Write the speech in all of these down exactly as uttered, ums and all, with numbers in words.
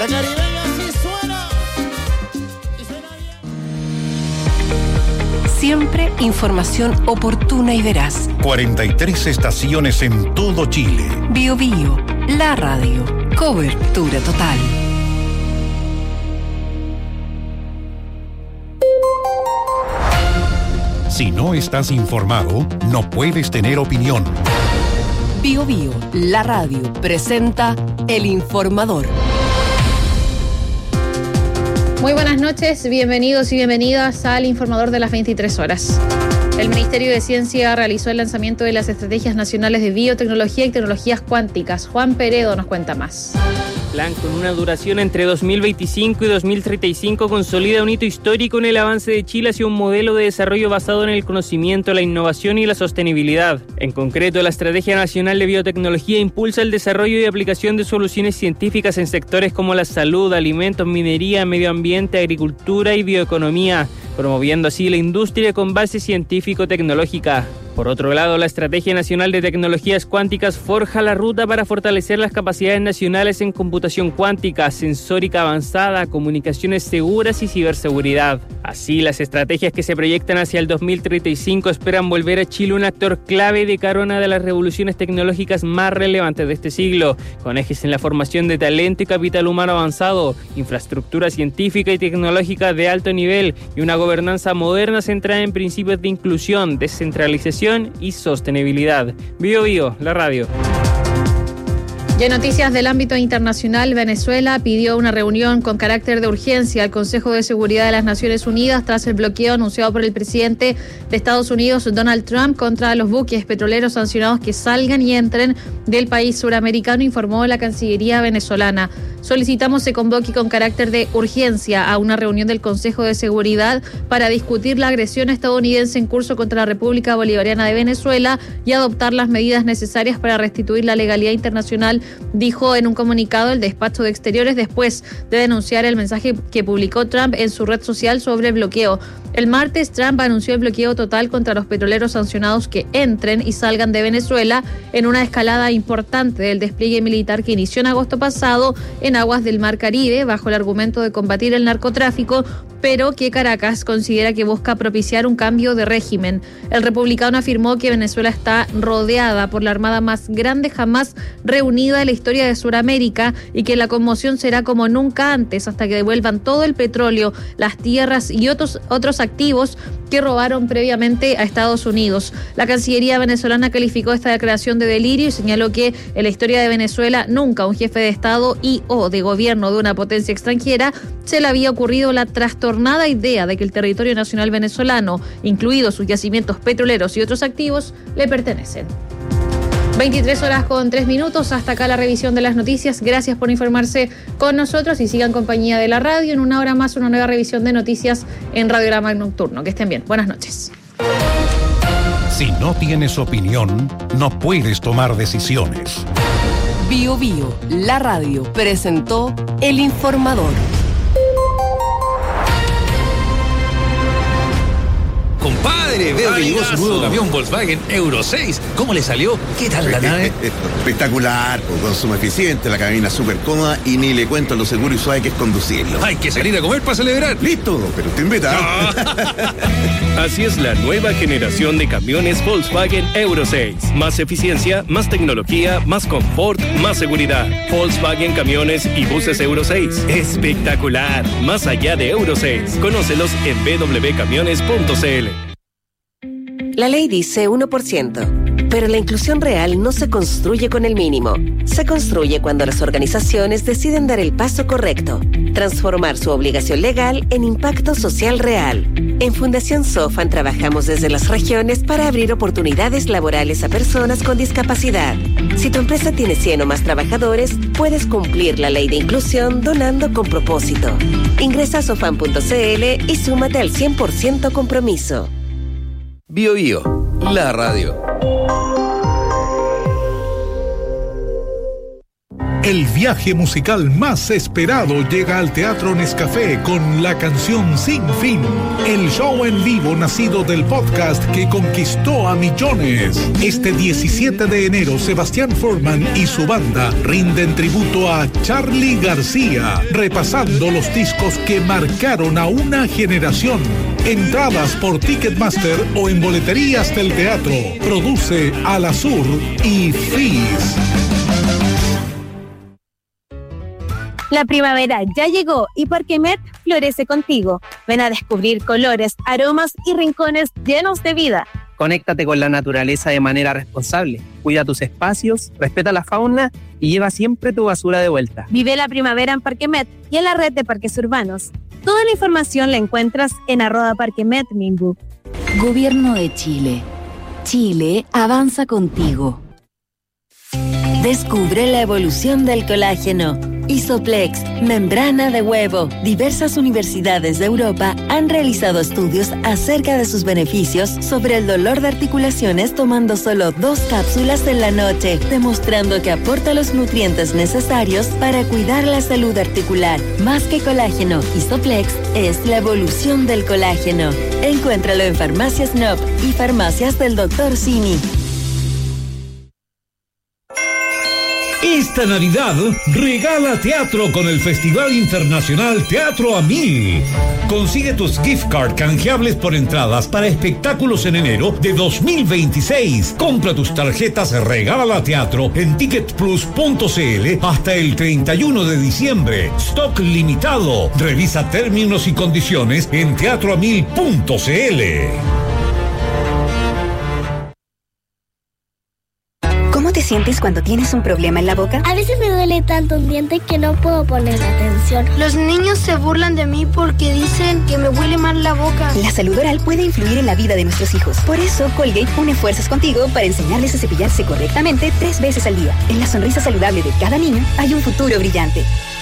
caribeña sí suena. Y suena bien. Siempre información oportuna y veraz. cuarenta y tres estaciones en todo Chile. Bio Bio, la radio. Cobertura total. Si no estás informado, no puedes tener opinión. Bio Bio, la radio, presenta El Informador. Muy buenas noches, bienvenidos y bienvenidas al Informador de las veintitrés horas. El Ministerio de Ciencia realizó el lanzamiento de las Estrategias Nacionales de Biotecnología y Tecnologías Cuánticas. Juan Peredo nos cuenta más. Plan con una duración entre dos mil veinticinco y dos mil treinta y cinco consolida un hito histórico en el avance de Chile hacia un modelo de desarrollo basado en el conocimiento, la innovación y la sostenibilidad. En concreto, la Estrategia Nacional de Biotecnología impulsa el desarrollo y aplicación de soluciones científicas en sectores como la salud, alimentos, minería, medio ambiente, agricultura y bioeconomía, promoviendo así la industria con base científico-tecnológica. Por otro lado, la Estrategia Nacional de Tecnologías Cuánticas forja la ruta para fortalecer las capacidades nacionales en computación cuántica, sensórica avanzada, comunicaciones seguras y ciberseguridad. Así, las estrategias que se proyectan hacia el dos mil treinta y cinco esperan volver a Chile un actor clave de cara a una de las revoluciones tecnológicas más relevantes de este siglo, con ejes en la formación de talento y capital humano avanzado, infraestructura científica y tecnológica de alto nivel y una gobernanza moderna centrada en principios de inclusión, descentralización y sostenibilidad. Bio Bio, la radio. Y en noticias del ámbito internacional, Venezuela pidió una reunión con carácter de urgencia al Consejo de Seguridad de las Naciones Unidas tras el bloqueo anunciado por el presidente de Estados Unidos, Donald Trump, contra los buques petroleros sancionados que salgan y entren del país suramericano, informó la Cancillería venezolana. Solicitamos se convoque con carácter de urgencia a una reunión del Consejo de Seguridad para discutir la agresión estadounidense en curso contra la República Bolivariana de Venezuela y adoptar las medidas necesarias para restituir la legalidad internacional, dijo en un comunicado el despacho de Exteriores después de denunciar el mensaje que publicó Trump en su red social sobre el bloqueo. El martes, Trump anunció el bloqueo total contra los petroleros sancionados que entren y salgan de Venezuela en una escalada importante del despliegue militar que inició en agosto pasado en aguas del Mar Caribe bajo el argumento de combatir el narcotráfico, pero que Caracas considera que busca propiciar un cambio de régimen. El republicano afirmó que Venezuela está rodeada por la armada más grande jamás reunida en la historia de Sudamérica y que la conmoción será como nunca antes hasta que devuelvan todo el petróleo, las tierras y otros, otros activos que robaron previamente a Estados Unidos. La Cancillería venezolana calificó esta declaración de delirio y señaló que en la historia de Venezuela nunca un jefe de Estado y o de gobierno de una potencia extranjera se le había ocurrido la trastornada idea de que el territorio nacional venezolano, incluidos sus yacimientos petroleros y otros activos, le pertenecen. veintitrés horas con tres minutos, hasta acá la revisión de las noticias. Gracias por informarse con nosotros y sigan compañía de la radio. En una hora más, una nueva revisión de noticias en Radiograma Nocturno. Que estén bien. Buenas noches. Si no tienes opinión, no puedes tomar decisiones. Bio Bio, la radio, presentó El Informador. Compadre, veo que llegó su nuevo camión Volkswagen Euro seis. ¿Cómo le salió? ¿Qué tal la nave? Espectacular, consumo eficiente, la cabina súper cómoda y ni le cuento lo seguro y suave que es conducirlo. Hay que salir a comer para celebrar. Listo, pero te invita. No. Así es la nueva generación de camiones Volkswagen Euro seis. Más eficiencia, más tecnología, más confort, más seguridad. Volkswagen Camiones y Buses Euro seis. Espectacular. Más allá de Euro seis. Conócelos en w w w punto camiones punto c l. La ley dice uno por ciento, pero la inclusión real no se construye con el mínimo. Se construye cuando las organizaciones deciden dar el paso correcto, transformar su obligación legal en impacto social real. En Fundación Sofan trabajamos desde las regiones para abrir oportunidades laborales a personas con discapacidad. Si tu empresa tiene cien o más trabajadores, puedes cumplir la ley de inclusión donando con propósito. Ingresa a sofan punto c l y súmate al cien por ciento compromiso. Bio Bio, la radio. El viaje musical más esperado llega al Teatro Nescafé con la canción Sin Fin, el show en vivo nacido del podcast que conquistó a millones. Este diecisiete de enero, Sebastián Forman y su banda rinden tributo a Charly García, repasando los discos que marcaron a una generación. Entradas por Ticketmaster o en boleterías del teatro. Produce Alasur y Fizz. La primavera ya llegó y Parquemet florece contigo. Ven a descubrir colores, aromas y rincones llenos de vida. Conéctate con la naturaleza de manera responsable. Cuida tus espacios, respeta la fauna y lleva siempre tu basura de vuelta. Vive la primavera en Parquemet y en la red de parques urbanos. Toda la información la encuentras en arroba Parquemet Nimbu. Gobierno de Chile. Chile avanza contigo. Descubre la evolución del colágeno. Isoplex, membrana de huevo. Diversas universidades de Europa han realizado estudios acerca de sus beneficios sobre el dolor de articulaciones tomando solo dos cápsulas en la noche, demostrando que aporta los nutrientes necesarios para cuidar la salud articular. Más que colágeno, Isoplex es la evolución del colágeno. Encuéntralo en Farmacias N O P y Farmacias del doctor Simi. Esta Navidad, regala teatro con el Festival Internacional Teatro a Mil. Consigue tus gift card canjeables por entradas para espectáculos en enero de dos mil veintiséis. Compra tus tarjetas Regala Teatro en ticket plus punto c l hasta el treinta y uno de diciembre. Stock limitado. Revisa términos y condiciones en teatro a mil punto c l. ¿Cómo te sientes cuando tienes un problema en la boca? A veces me duele tanto un diente que no puedo poner atención. Los niños se burlan de mí porque dicen que me huele mal la boca. La salud oral puede influir en la vida de nuestros hijos. Por eso, Colgate une fuerzas contigo para enseñarles a cepillarse correctamente tres veces al día. En la sonrisa saludable de cada niño hay un futuro brillante.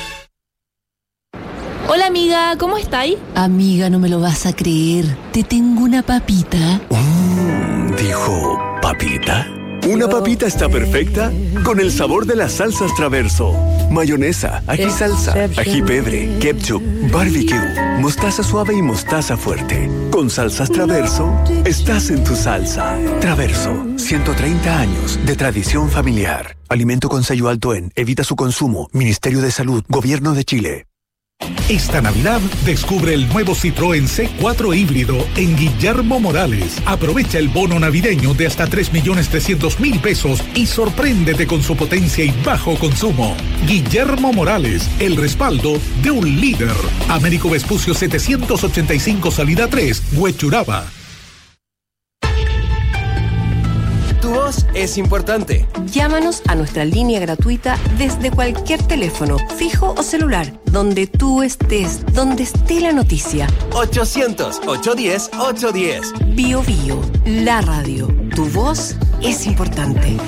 Hola amiga, ¿cómo estáis? Amiga, no me lo vas a creer. Te tengo una papita. Mm, dijo, ¿papita? Una papita está perfecta con el sabor de las salsas Traverso. Mayonesa, ají salsa, ají pebre, ketchup, barbecue, mostaza suave y mostaza fuerte. Con salsas Traverso, estás en tu salsa. Traverso, ciento treinta años de tradición familiar. Alimento con sello alto en Evita su consumo. Ministerio de Salud, Gobierno de Chile. Esta Navidad descubre el nuevo Citroën C cuatro híbrido en Guillermo Morales. Aprovecha el bono navideño de hasta tres millones trescientos mil pesos y sorpréndete con su potencia y bajo consumo. Guillermo Morales, el respaldo de un líder. Américo Vespucio setecientos ochenta y cinco, salida tres, Huechuraba. Tu voz es importante. Llámanos a nuestra línea gratuita desde cualquier teléfono, fijo o celular, donde tú estés, donde esté la noticia. ochocientos, ochocientos diez, ochocientos diez. Bio Bio, la radio. Tu voz es importante.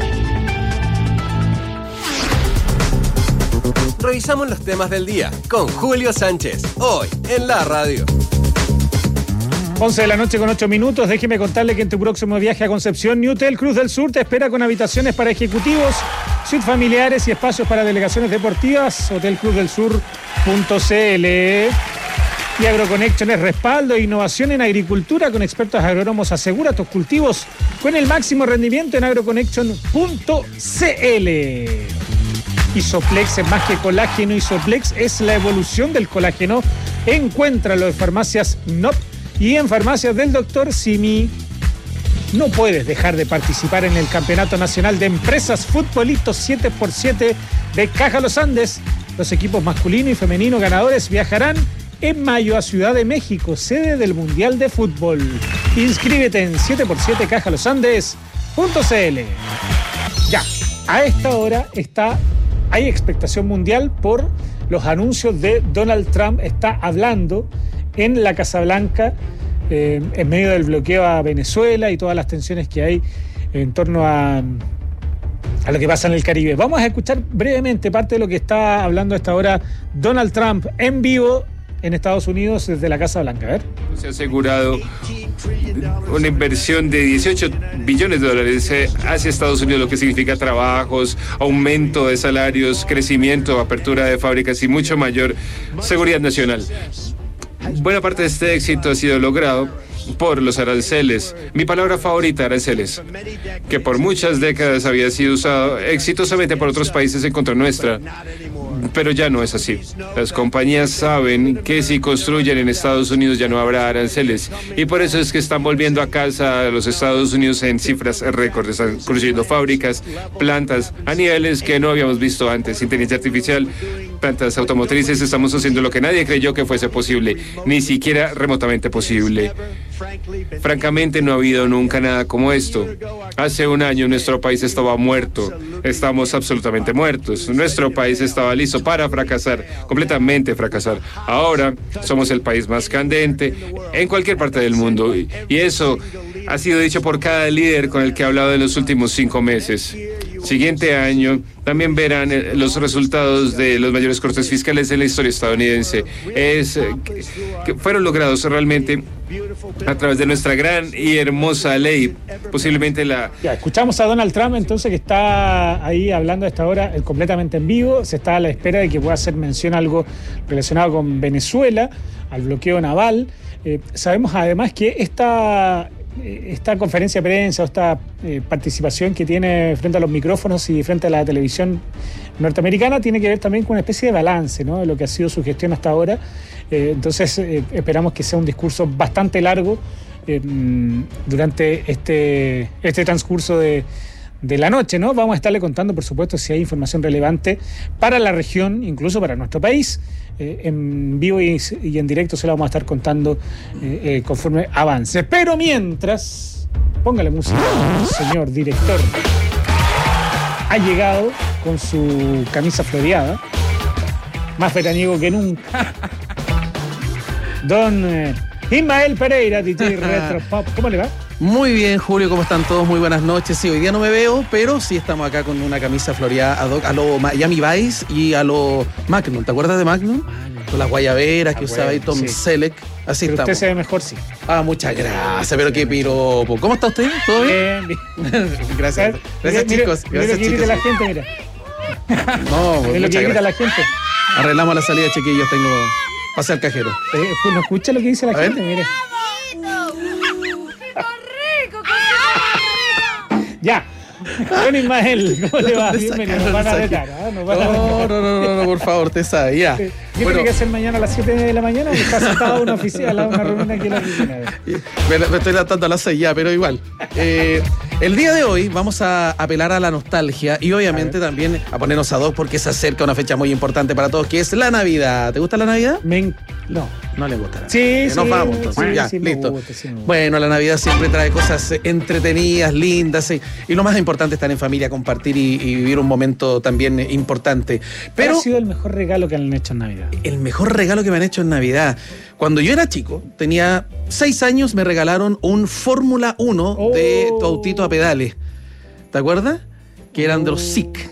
Revisamos los temas del día con Julio Sánchez, hoy en la radio. once de la noche con ocho minutos. Déjeme contarle que en tu próximo viaje a Concepción, Newtel Cruz del Sur te espera con habitaciones para ejecutivos, suites familiares y espacios para delegaciones deportivas. hotel cruz del sur punto c l. Y AgroConnection es respaldo e innovación en agricultura con expertos agrónomos. Asegura tus cultivos con el máximo rendimiento en agroconnection punto c l. Isoplex es más que colágeno. Isoplex es la evolución del colágeno. Encuéntralo en farmacias N O P y en farmacias del doctor Simi. No puedes dejar de participar en el Campeonato Nacional de Empresas Futbolitos siete por siete de Caja Los Andes. Los equipos masculino y femenino ganadores viajarán en mayo a Ciudad de México, sede del Mundial de Fútbol. Inscríbete en siete por siete caja los andes punto c l. Ya, a esta hora está, hay expectación mundial por los anuncios de Donald Trump. Está hablando en la Casa Blanca, eh, en medio del bloqueo a Venezuela y todas las tensiones que hay en torno a, a lo que pasa en el Caribe. Vamos a escuchar brevemente parte de lo que está hablando a esta hora Donald Trump en vivo en Estados Unidos desde la Casa Blanca. A ver. Se ha asegurado una inversión de dieciocho billones de dólares hacia Estados Unidos, lo que significa trabajos, aumento de salarios, crecimiento, apertura de fábricas y mucho mayor seguridad nacional. Buena parte de este éxito ha sido logrado por los aranceles. Mi palabra favorita, aranceles, que por muchas décadas había sido usado exitosamente por otros países en contra nuestra. Pero ya no es así. Las compañías saben que si construyen en Estados Unidos ya no habrá aranceles. Y por eso es que están volviendo a casa a los Estados Unidos en cifras récord. Están construyendo fábricas, plantas a niveles que no habíamos visto antes. Inteligencia artificial, plantas automotrices. Estamos haciendo lo que nadie creyó que fuese posible, ni siquiera remotamente posible. Francamente, no ha habido nunca nada como esto. Hace un año nuestro país estaba muerto. Estamos absolutamente muertos. Nuestro país estaba listo para fracasar, completamente fracasar. Ahora somos el país más candente en cualquier parte del mundo. Y eso ha sido dicho por cada líder con el que he hablado en los últimos cinco meses. Siguiente año también verán los resultados de los mayores cortes fiscales en la historia estadounidense. Es, que, que fueron logrados realmente a través de nuestra gran y hermosa ley, posiblemente la... Ya, escuchamos a Donald Trump entonces, que está ahí hablando a esta hora eh, completamente en vivo. Se está a la espera de que pueda hacer mención a algo relacionado con Venezuela, al bloqueo naval. Eh, sabemos además que esta... esta conferencia de prensa o esta eh, participación que tiene frente a los micrófonos y frente a la televisión norteamericana tiene que ver también con una especie de balance, ¿no?, de lo que ha sido su gestión hasta ahora. Eh, entonces eh, esperamos que sea un discurso bastante largo eh, durante este, este transcurso de, de la noche, ¿no? Vamos a estarle contando, por supuesto, si hay información relevante para la región, incluso para nuestro país. Eh, en vivo y, y en directo se la vamos a estar contando eh, eh, conforme avance. Pero mientras, póngale música, señor director. Ha llegado con su camisa floreada, más veraniego que nunca. Don eh, Ismael Pereira, Titi Retro Pop. ¿Cómo le va? Muy bien, Julio, ¿cómo están todos? Muy buenas noches. Sí, hoy día no me veo, pero sí estamos acá con una camisa floreada a, a lo Miami Vice y a lo Magnum. ¿Te acuerdas de Magnum? Con las guayaberas ah, que bueno, usaba ahí Tom sí. Selleck. Así pero estamos. Usted se ve mejor, sí. Ah, muchas gracias, pero qué piropo. ¿Cómo está usted? ¿Todo bien? Bien, bien. Gracias. Gracias, mire, chicos. Mire, gracias, mire chicos. la gente, mira. No, pues, es lo que grita la gente. Arreglamos la salida, chiquillos. Tengo... Pase al cajero. Eh, pues no escucha lo que dice la a gente, ver. Mire. Ya. Don Ismael, ¿cómo le va? Bienvenido. Nos van a retar, ¿eh? Nos van no, a retar. no, no, no, no, por favor, te sabe, ya. ¿Qué bueno. tiene que hacer mañana a las siete de la mañana? Está sentado en una oficina, a una reunión aquí en la oficina. Me, me estoy levantando a las seis ya, pero igual. Eh, el día de hoy vamos a apelar a la nostalgia y obviamente también a ponernos a dos porque se acerca una fecha muy importante para todos, que es la Navidad. ¿Te gusta la Navidad? Me... No. No le gusta la Sí, Navidad. sí. Nos vamos entonces. Sí, ya, sí, listo. Gusta, sí, bueno, la Navidad siempre trae cosas entretenidas, lindas y, y lo más importante es estar en familia, compartir y, y vivir un momento también importante. Pero ¿cuál ha sido el mejor regalo que han hecho en Navidad? El mejor regalo que me han hecho en Navidad. Cuando yo era chico, tenía seis años, me regalaron un Fórmula uno oh. de tu autito a pedales. ¿Te acuerdas? Que eran de los S I C.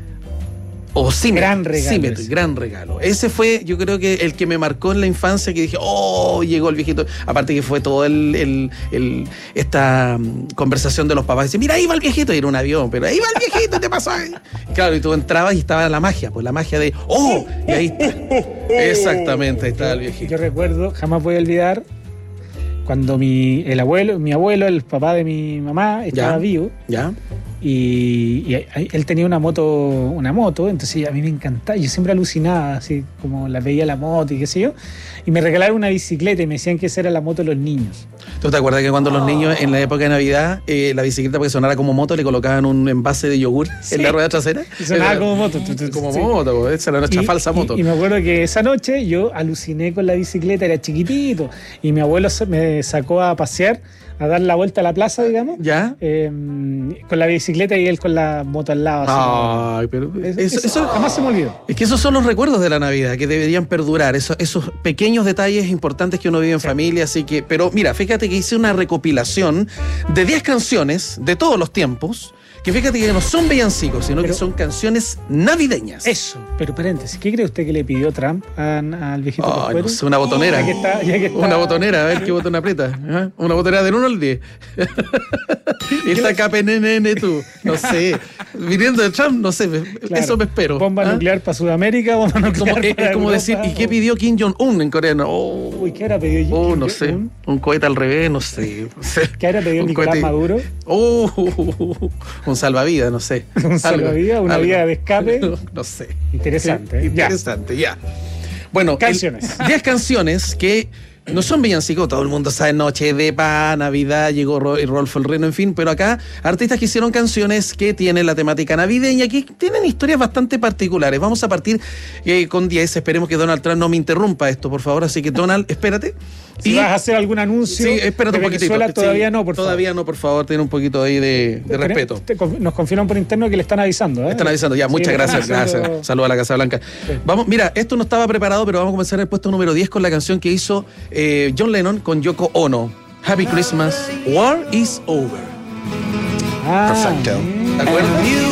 O Symmetry. Gran regalo. Symmetry, gran regalo. Ese fue, yo creo que el que me marcó en la infancia, que dije, oh, llegó el viejito. Aparte que fue todo el, el, el esta um, conversación de los papás. Dice, mira, ahí va el viejito. Y era un avión, pero ahí va el viejito, ¿qué pasó? Y claro, y tú entrabas y estaba la magia, pues la magia de, oh, y ahí está. Exactamente, ahí estaba el viejito. Yo recuerdo, jamás voy a olvidar, cuando mi, el abuelo, mi abuelo, el papá de mi mamá, estaba ya, vivo. Ya. Y, y él tenía una moto, una moto, entonces a mí me encantaba, yo siempre alucinaba, así como la veía la moto y qué sé yo, y me regalaron una bicicleta y me decían que esa era la moto de los niños. ¿Tú te acuerdas que cuando oh. los niños en la época de Navidad, eh, la bicicleta para que sonara como moto, le colocaban un envase de yogur sí. en la rueda trasera? Y sonaba era, como moto. Como sí. moto, esa era nuestra y, falsa moto. Y, y me acuerdo que esa noche yo aluciné con la bicicleta, era chiquitito, y mi abuelo me sacó a pasear, a dar la vuelta a la plaza, digamos. ¿Ya? Eh, con la bicicleta y él con la moto al lado. Ay, así, pero eso, eso, eso jamás se me olvidó. Es que esos son los recuerdos de la Navidad, que deberían perdurar, esos, esos pequeños detalles importantes que uno vive en sí. familia, así que, pero mira, fíjate que hice una recopilación de diez canciones de todos los tiempos, que fíjate que no son villancicos, sino Pero- que son canciones navideñas. Eso, pero paréntesis, ¿qué cree usted que le pidió Trump a- al viejito Ay, Pascuero? no sé, una botonera. Ya que está- ya que está- Una botonera, a ver qué botón aprieta. ¿Ah? Una botonera del uno al diez. Esta K P N N tú. No sé. Viniendo de Trump, no sé. Claro. Eso me espero. Bomba ¿Ah? nuclear para Sudamérica, bomba nuclear Como, es, para es como Europa. decir, ¿y qué pidió Kim Jong-un en coreano? Oh, Uy, ¿qué habrá pedido oh, Kim no sé. Jong-un? Un cohete al revés, no sé. No sé. ¿Qué habrá pedido Un Nicolás cohete- Maduro? Oh, un salvavidas, no sé. Un Algo, salvavidas, una algo. vía de escape. No, no sé. Interesante. Sí, ya. Interesante, ya. Bueno, Canciones. diez canciones que no son villancicos, todo el mundo sabe, Noche de Paz, Navidad, llegó Ro- Rodolfo el Reno, en fin, pero acá artistas que hicieron canciones que tienen la temática navideña, que tienen historias bastante particulares. Vamos a partir eh, con diez, esperemos que Donald Trump no me interrumpa esto, por favor, así que Donald, espérate. Si vas a hacer algún anuncio Sí, espérate de un poquitito. Venezuela, todavía Sí, no, por favor. Todavía no, por favor, ten un poquito ahí de, de respeto. Te conf- Nos confirman por interno que le están avisando. ¿eh? Están avisando, ya, Sí, muchas le están gracias, avisando- gracias. Saludos a la Casa Blanca. Vamos, mira, esto no estaba preparado, pero vamos a comenzar el puesto número diez con la canción que hizo eh, John Lennon con Yoko Ono. Happy Christmas, War is Over. Ah, Perfecto. ¿De acuerdo?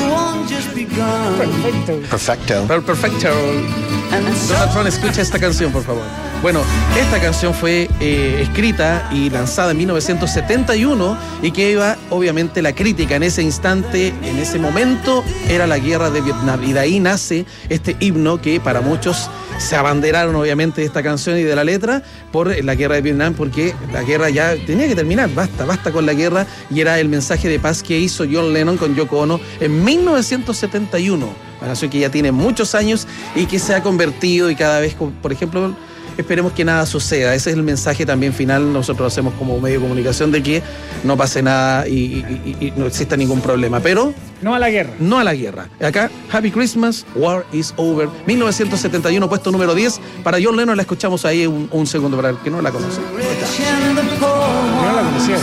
Perfecto. Perfecto. Per- Perfecto. Donald Trump, escucha esta canción, por favor. Bueno, esta canción fue eh, escrita y lanzada en mil novecientos setenta y uno y que iba, obviamente, la crítica en ese instante, en ese momento, era la guerra de Vietnam. Y de ahí nace este himno que para muchos se abanderaron, obviamente, de esta canción y de la letra por la guerra de Vietnam, porque la guerra ya tenía que terminar. Basta, basta con la guerra. Y era el mensaje de paz que hizo John Lennon con Yoko Ono en mil novecientos setenta y uno. Una canción que ya tiene muchos años y que se ha convertido y cada vez, por ejemplo, esperemos que nada suceda. Ese es el mensaje también final. Nosotros lo hacemos como medio de comunicación de que no pase nada y, y- y- y no exista ningún problema. Pero no a la guerra. No a la guerra. Acá, Happy Christmas, War is Over. mil novecientos setenta y uno, puesto número diez. Para John Lennon la escuchamos ahí un, un segundo para el que no la conoce. No la conocía.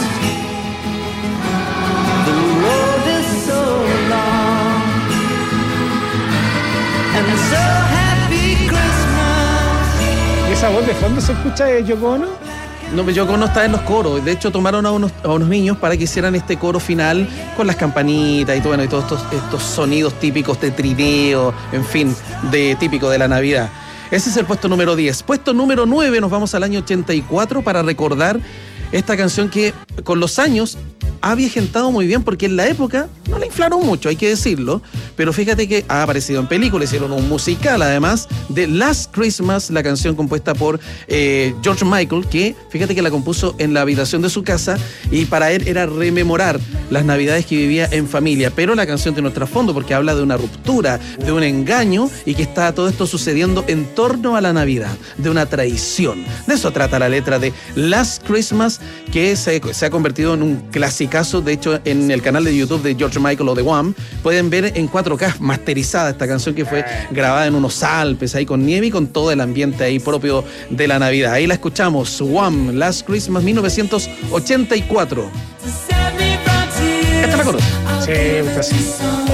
¿Y esa voz de fondo se escucha de Yoko Ono? No, Yoko Ono está en los coros. De hecho, tomaron a unos, a unos niños para que hicieran este coro final con las campanitas y todo, bueno, y todos estos, estos sonidos típicos de trineo, en fin, de típico de la Navidad. Ese es el puesto número diez. Puesto número nueve, nos vamos al año ochenta y cuatro para recordar esta canción que con los años ha viejentado muy bien, porque en la época no la inflaron mucho, hay que decirlo, pero fíjate que ha aparecido en películas, hicieron un musical además de Last Christmas, la canción compuesta por eh, George Michael, que fíjate que la compuso en la habitación de su casa y para él era rememorar las navidades que vivía en familia, pero la canción tiene un trasfondo porque habla de una ruptura, de un engaño y que está todo esto sucediendo en torno a la Navidad, de una traición. De eso trata la letra de Last Christmas, que se, se ha convertido en un clasicazo. De hecho, en el canal de YouTube de George Michael o de Wham pueden ver en cuatro K masterizada esta canción que fue grabada en unos Alpes ahí con nieve y con todo el ambiente ahí propio de la Navidad. Ahí la escuchamos, Wham, Last Christmas, mil novecientos ochenta y cuatro. ¿Esta la conoces? Sí, esta sí.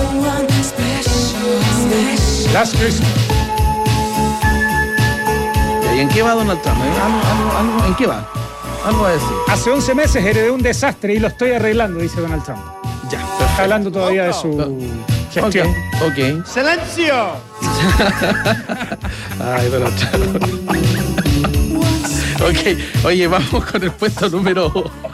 Last Christmas. ¿Y en qué va Donald Trump? ¿Eh? ¿Algo, algo, algo, ¿En qué va? Algo a decir. Hace once meses heredé un desastre y lo estoy arreglando, dice Donald Trump. Ya, está hablando todavía de su gestión. Ok, ok. ¡Silencio! Ay, Donald Trump. Ok, oye, vamos con el puesto número...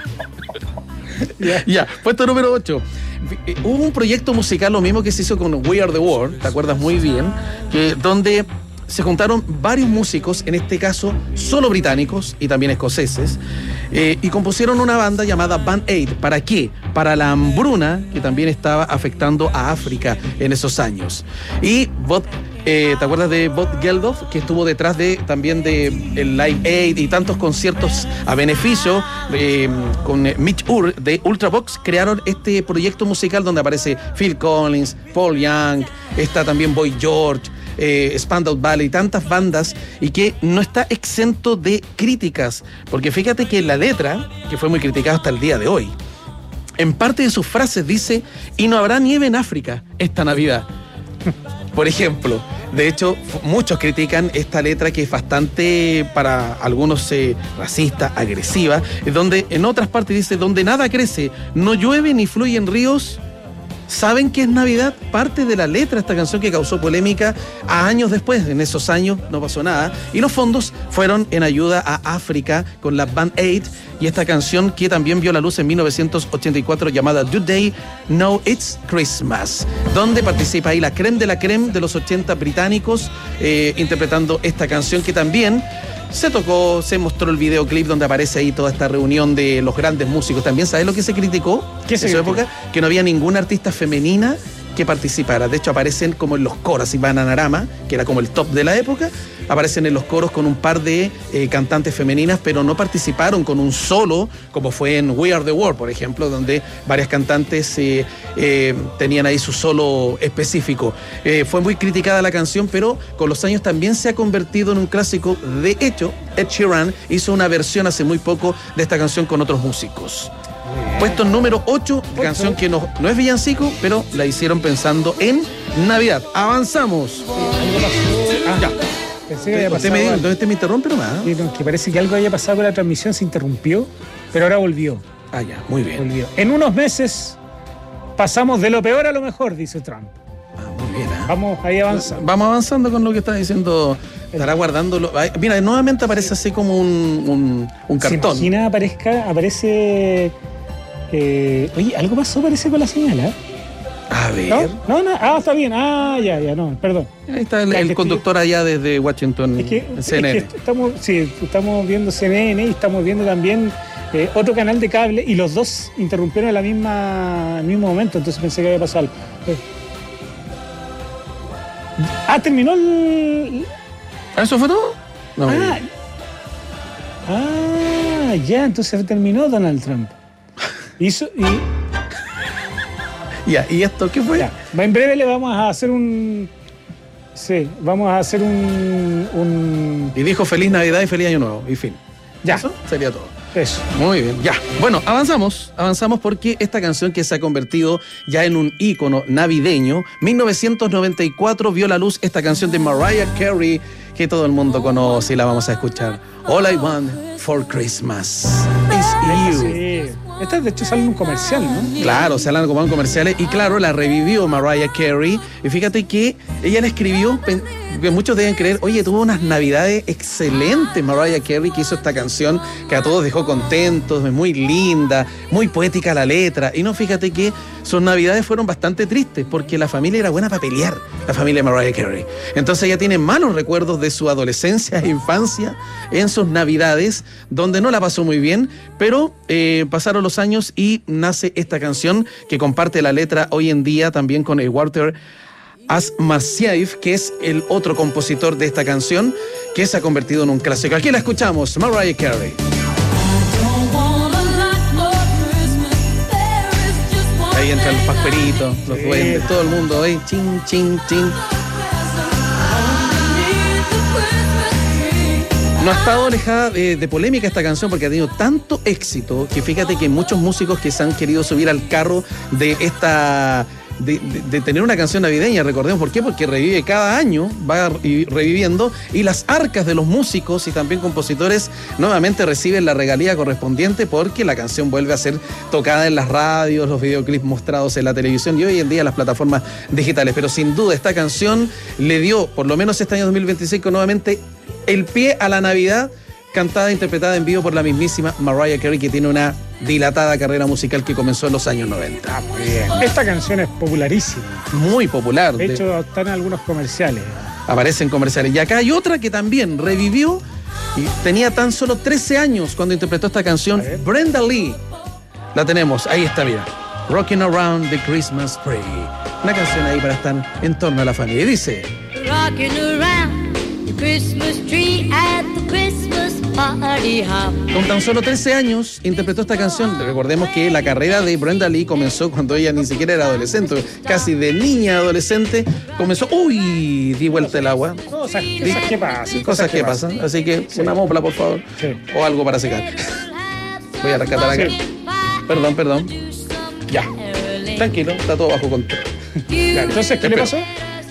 Ya, yeah, puesto número ocho. Hubo un proyecto musical, lo mismo que se hizo con We Are The World, ¿te acuerdas muy bien? Que, donde se juntaron varios músicos, en este caso solo británicos y también escoceses, eh, y compusieron una banda llamada Band Aid. ¿Para qué? Para la hambruna que también estaba afectando a África en esos años. Y Bob, eh, ¿te acuerdas de Bob Geldof? Que estuvo detrás de también de el Live Aid y tantos conciertos a beneficio, eh, con Mitch Ur de Ultravox, crearon este proyecto musical donde aparece Phil Collins, Paul Young, está también Boy George, Eh, Spandau Ballet y tantas bandas, y que no está exento de críticas, porque fíjate que la letra, que fue muy criticada hasta el día de hoy, en parte de sus frases dice: y no habrá nieve en África esta Navidad. Por ejemplo, de hecho, muchos critican esta letra, que es bastante, para algunos, eh, racista, agresiva, donde en otras partes dice: donde nada crece, no llueve ni fluyen ríos, ¿Saben qué es Navidad? Parte de la letra de esta canción que causó polémica a años después. En esos años no pasó nada. Y los fondos fueron en ayuda a África con la Band Aid. Y esta canción que también vio la luz en mil novecientos ochenta y cuatro llamada Do They Know It's Christmas, donde participa ahí la creme de la creme de los ochenta británicos eh, interpretando esta canción que también se tocó, se mostró el videoclip donde aparece ahí toda esta reunión de los grandes músicos. También, ¿sabes lo que se criticó ¿Qué se en su criticó? época? Que no había ninguna artista femenina que participara. De hecho, aparecen como en los coros, y Bananarama, que era como el top de la época, aparecen en los coros con un par de eh, cantantes femeninas, pero no participaron con un solo, como fue en We Are The World, por ejemplo, donde varias cantantes eh, eh, tenían ahí su solo específico. Eh, fue muy criticada la canción, pero con los años también se ha convertido en un clásico. De hecho, Ed Sheeran hizo una versión hace muy poco de esta canción con otros músicos. Puesto número ocho, canción que no, no es villancico, pero la hicieron pensando en Navidad. Avanzamos. Ah, ya. Pensé que había Usted pasado me dijo, algo. entonces te me interrumpe nomás. Sí, no, que parece que algo había pasado con la transmisión, se interrumpió, pero ahora volvió. Ah, ya, muy bien. Volvió. En unos meses pasamos de lo peor a lo mejor, dice Trump. Ah, muy bien. ¿eh? Vamos ahí avanzando. Vamos avanzando con lo que está diciendo. Estará guardándolo. Ay, mira, nuevamente aparece así como un, un, un cartón. ¿Se imagina aparezca, aparece... Eh, oye, algo pasó parece con la señal, ¿eh? A ver. ¿No? No, no, ah, está bien. Ah, ya, ya, no, perdón. Ahí está el, Ya, el que conductor allá desde Washington, Es que, en es C N N. que estamos, sí, estamos viendo C N N y estamos viendo también eh, otro canal de cable y los dos interrumpieron a la misma, al mismo momento, entonces pensé que había pasado algo. Eh. Ah, terminó el... ¿Eso fue todo? No. Ah, ah, ya, entonces terminó Donald Trump. Hizo, y... Ya, ¿y esto qué fue? Ya, en breve le vamos a hacer un... Sí, vamos a hacer un... un... Y dijo Feliz Navidad y Feliz Año Nuevo, y fin. Ya. Eso sería todo. Eso. Muy bien, ya. Bueno, avanzamos, avanzamos porque esta canción que se ha convertido ya en un ícono navideño, mil novecientos noventa y cuatro vio la luz esta canción de Mariah Carey que todo el mundo conoce y la vamos a escuchar. All I Want for Christmas is You. Sí. Esta de hecho sale en un comercial, ¿no? Claro, se hablan como en comerciales y claro, la revivió Mariah Carey y fíjate que ella la escribió, que muchos deben creer, oye, tuvo unas navidades excelentes Mariah Carey, que hizo esta canción que a todos dejó contentos, es muy linda, muy poética la letra, y no, fíjate que sus navidades fueron bastante tristes porque la familia era buena para pelear, la familia de Mariah Carey. Entonces ella tiene malos recuerdos de su adolescencia e infancia en sus navidades, donde no la pasó muy bien, pero eh, pasaron los años y nace esta canción que comparte la letra hoy en día también con el Walter Asmasiaev, que es el otro compositor de esta canción, que se ha convertido en un clásico. Aquí la escuchamos, Mariah Carey. Ahí entran los pasperitos, los duendes, todo el mundo ahí, chin, chin, chin. No ha estado alejada de, de polémica esta canción porque ha tenido tanto éxito que fíjate que muchos músicos que se han querido subir al carro de esta... De, de, de tener una canción navideña, recordemos por qué, porque revive cada año, va reviviendo, y las arcas de los músicos y también compositores nuevamente reciben la regalía correspondiente porque la canción vuelve a ser tocada en las radios, los videoclips mostrados en la televisión y hoy en día en las plataformas digitales. Pero sin duda esta canción le dio, por lo menos este año dos mil veinticinco, nuevamente el pie a la Navidad, cantada e interpretada en vivo por la mismísima Mariah Carey, que tiene una dilatada carrera musical que comenzó en los años noventa. Ah, muy bien. Esta canción es popularísima. Muy popular. De hecho, están en algunos comerciales. Aparecen comerciales. Y acá hay otra que también revivió y tenía tan solo trece años cuando interpretó esta canción, Brenda Lee. La tenemos, ahí está, mira. Rocking Around the Christmas Tree. Una canción ahí para estar en torno a la familia. Y dice... Rocking around the Christmas tree at the Christmas party hop. Con tan solo trece años interpretó esta canción. Recordemos que la carrera de Brenda Lee comenzó cuando ella ni siquiera era adolescente, casi de niña adolescente. Comenzó, uy, di vuelta el agua. Cosas, Di, cosas que pasan. Cosas, Cosas que que pasan. pasan. Así que Sí. una mopla, por favor. Sí. O algo para secar. Voy a rescatar acá. Sí. Perdón, perdón. Ya. Tranquilo, está todo bajo control. Ya, entonces, ¿qué le pasó?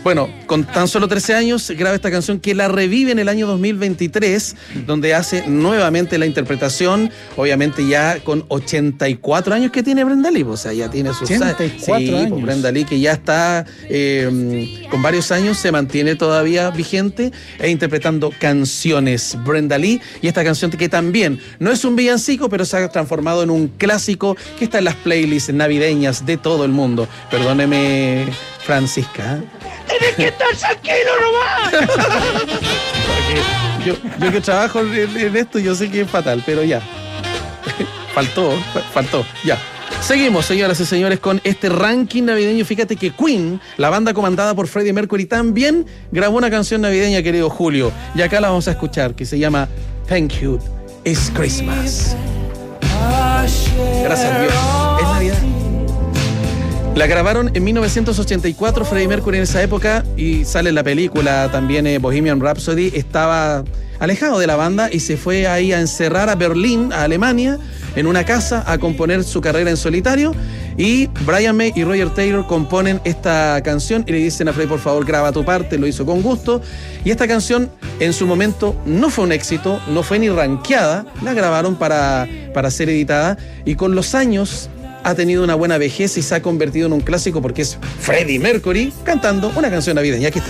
Bueno, con tan solo trece años graba esta canción que la revive en el año dos mil veintitrés, donde hace nuevamente la interpretación, obviamente ya con ochenta y cuatro años que tiene Brenda Lee, o sea, ya tiene sus ochenta y cuatro sí, años. Pues Brenda Lee, que ya está eh, con varios años, se mantiene todavía vigente e interpretando canciones. Brenda Lee, y esta canción que también no es un villancico, pero se ha transformado en un clásico que está en las playlists navideñas de todo el mundo. Perdóneme, Francisca. ¡Tienes que estar tranquilo nomás! yo, yo que trabajo en, en esto, yo sé que es fatal, pero ya. faltó, faltó, ya. Seguimos, señoras y señores, con este ranking navideño. Fíjate que Queen, la banda comandada por Freddie Mercury, también grabó una canción navideña, querido Julio. Y acá la vamos a escuchar, que se llama Thank You, It's Christmas. Gracias a Dios, es Navidad. La grabaron en mil novecientos ochenta y cuatro, Freddie Mercury en esa época, y sale en la película también eh, Bohemian Rhapsody. Estaba alejado de la banda y se fue ahí a encerrar a Berlín, a Alemania, en una casa a componer su carrera en solitario. Y Brian May y Roger Taylor componen esta canción y le dicen a Freddie, por favor, graba tu parte. Lo hizo con gusto. Y esta canción en su momento no fue un éxito, no fue ni rankeada, la grabaron para, para ser editada, y con los años ha tenido una buena vejez y se ha convertido en un clásico porque es Freddie Mercury cantando una canción navideña. Aquí está.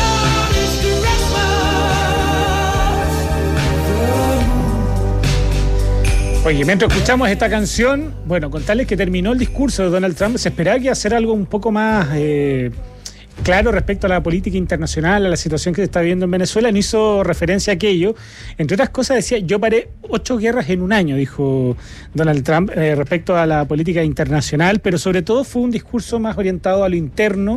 Oye, mientras escuchamos esta canción, bueno, contarles que terminó el discurso de Donald Trump. Se esperaba que iba a hacer algo un poco más eh, claro respecto a la política internacional, a la situación que se está viviendo en Venezuela. No hizo referencia a aquello. Entre otras cosas decía, yo paré ocho guerras en un año, dijo Donald Trump, eh, respecto a la política internacional, pero sobre todo fue un discurso más orientado a lo interno.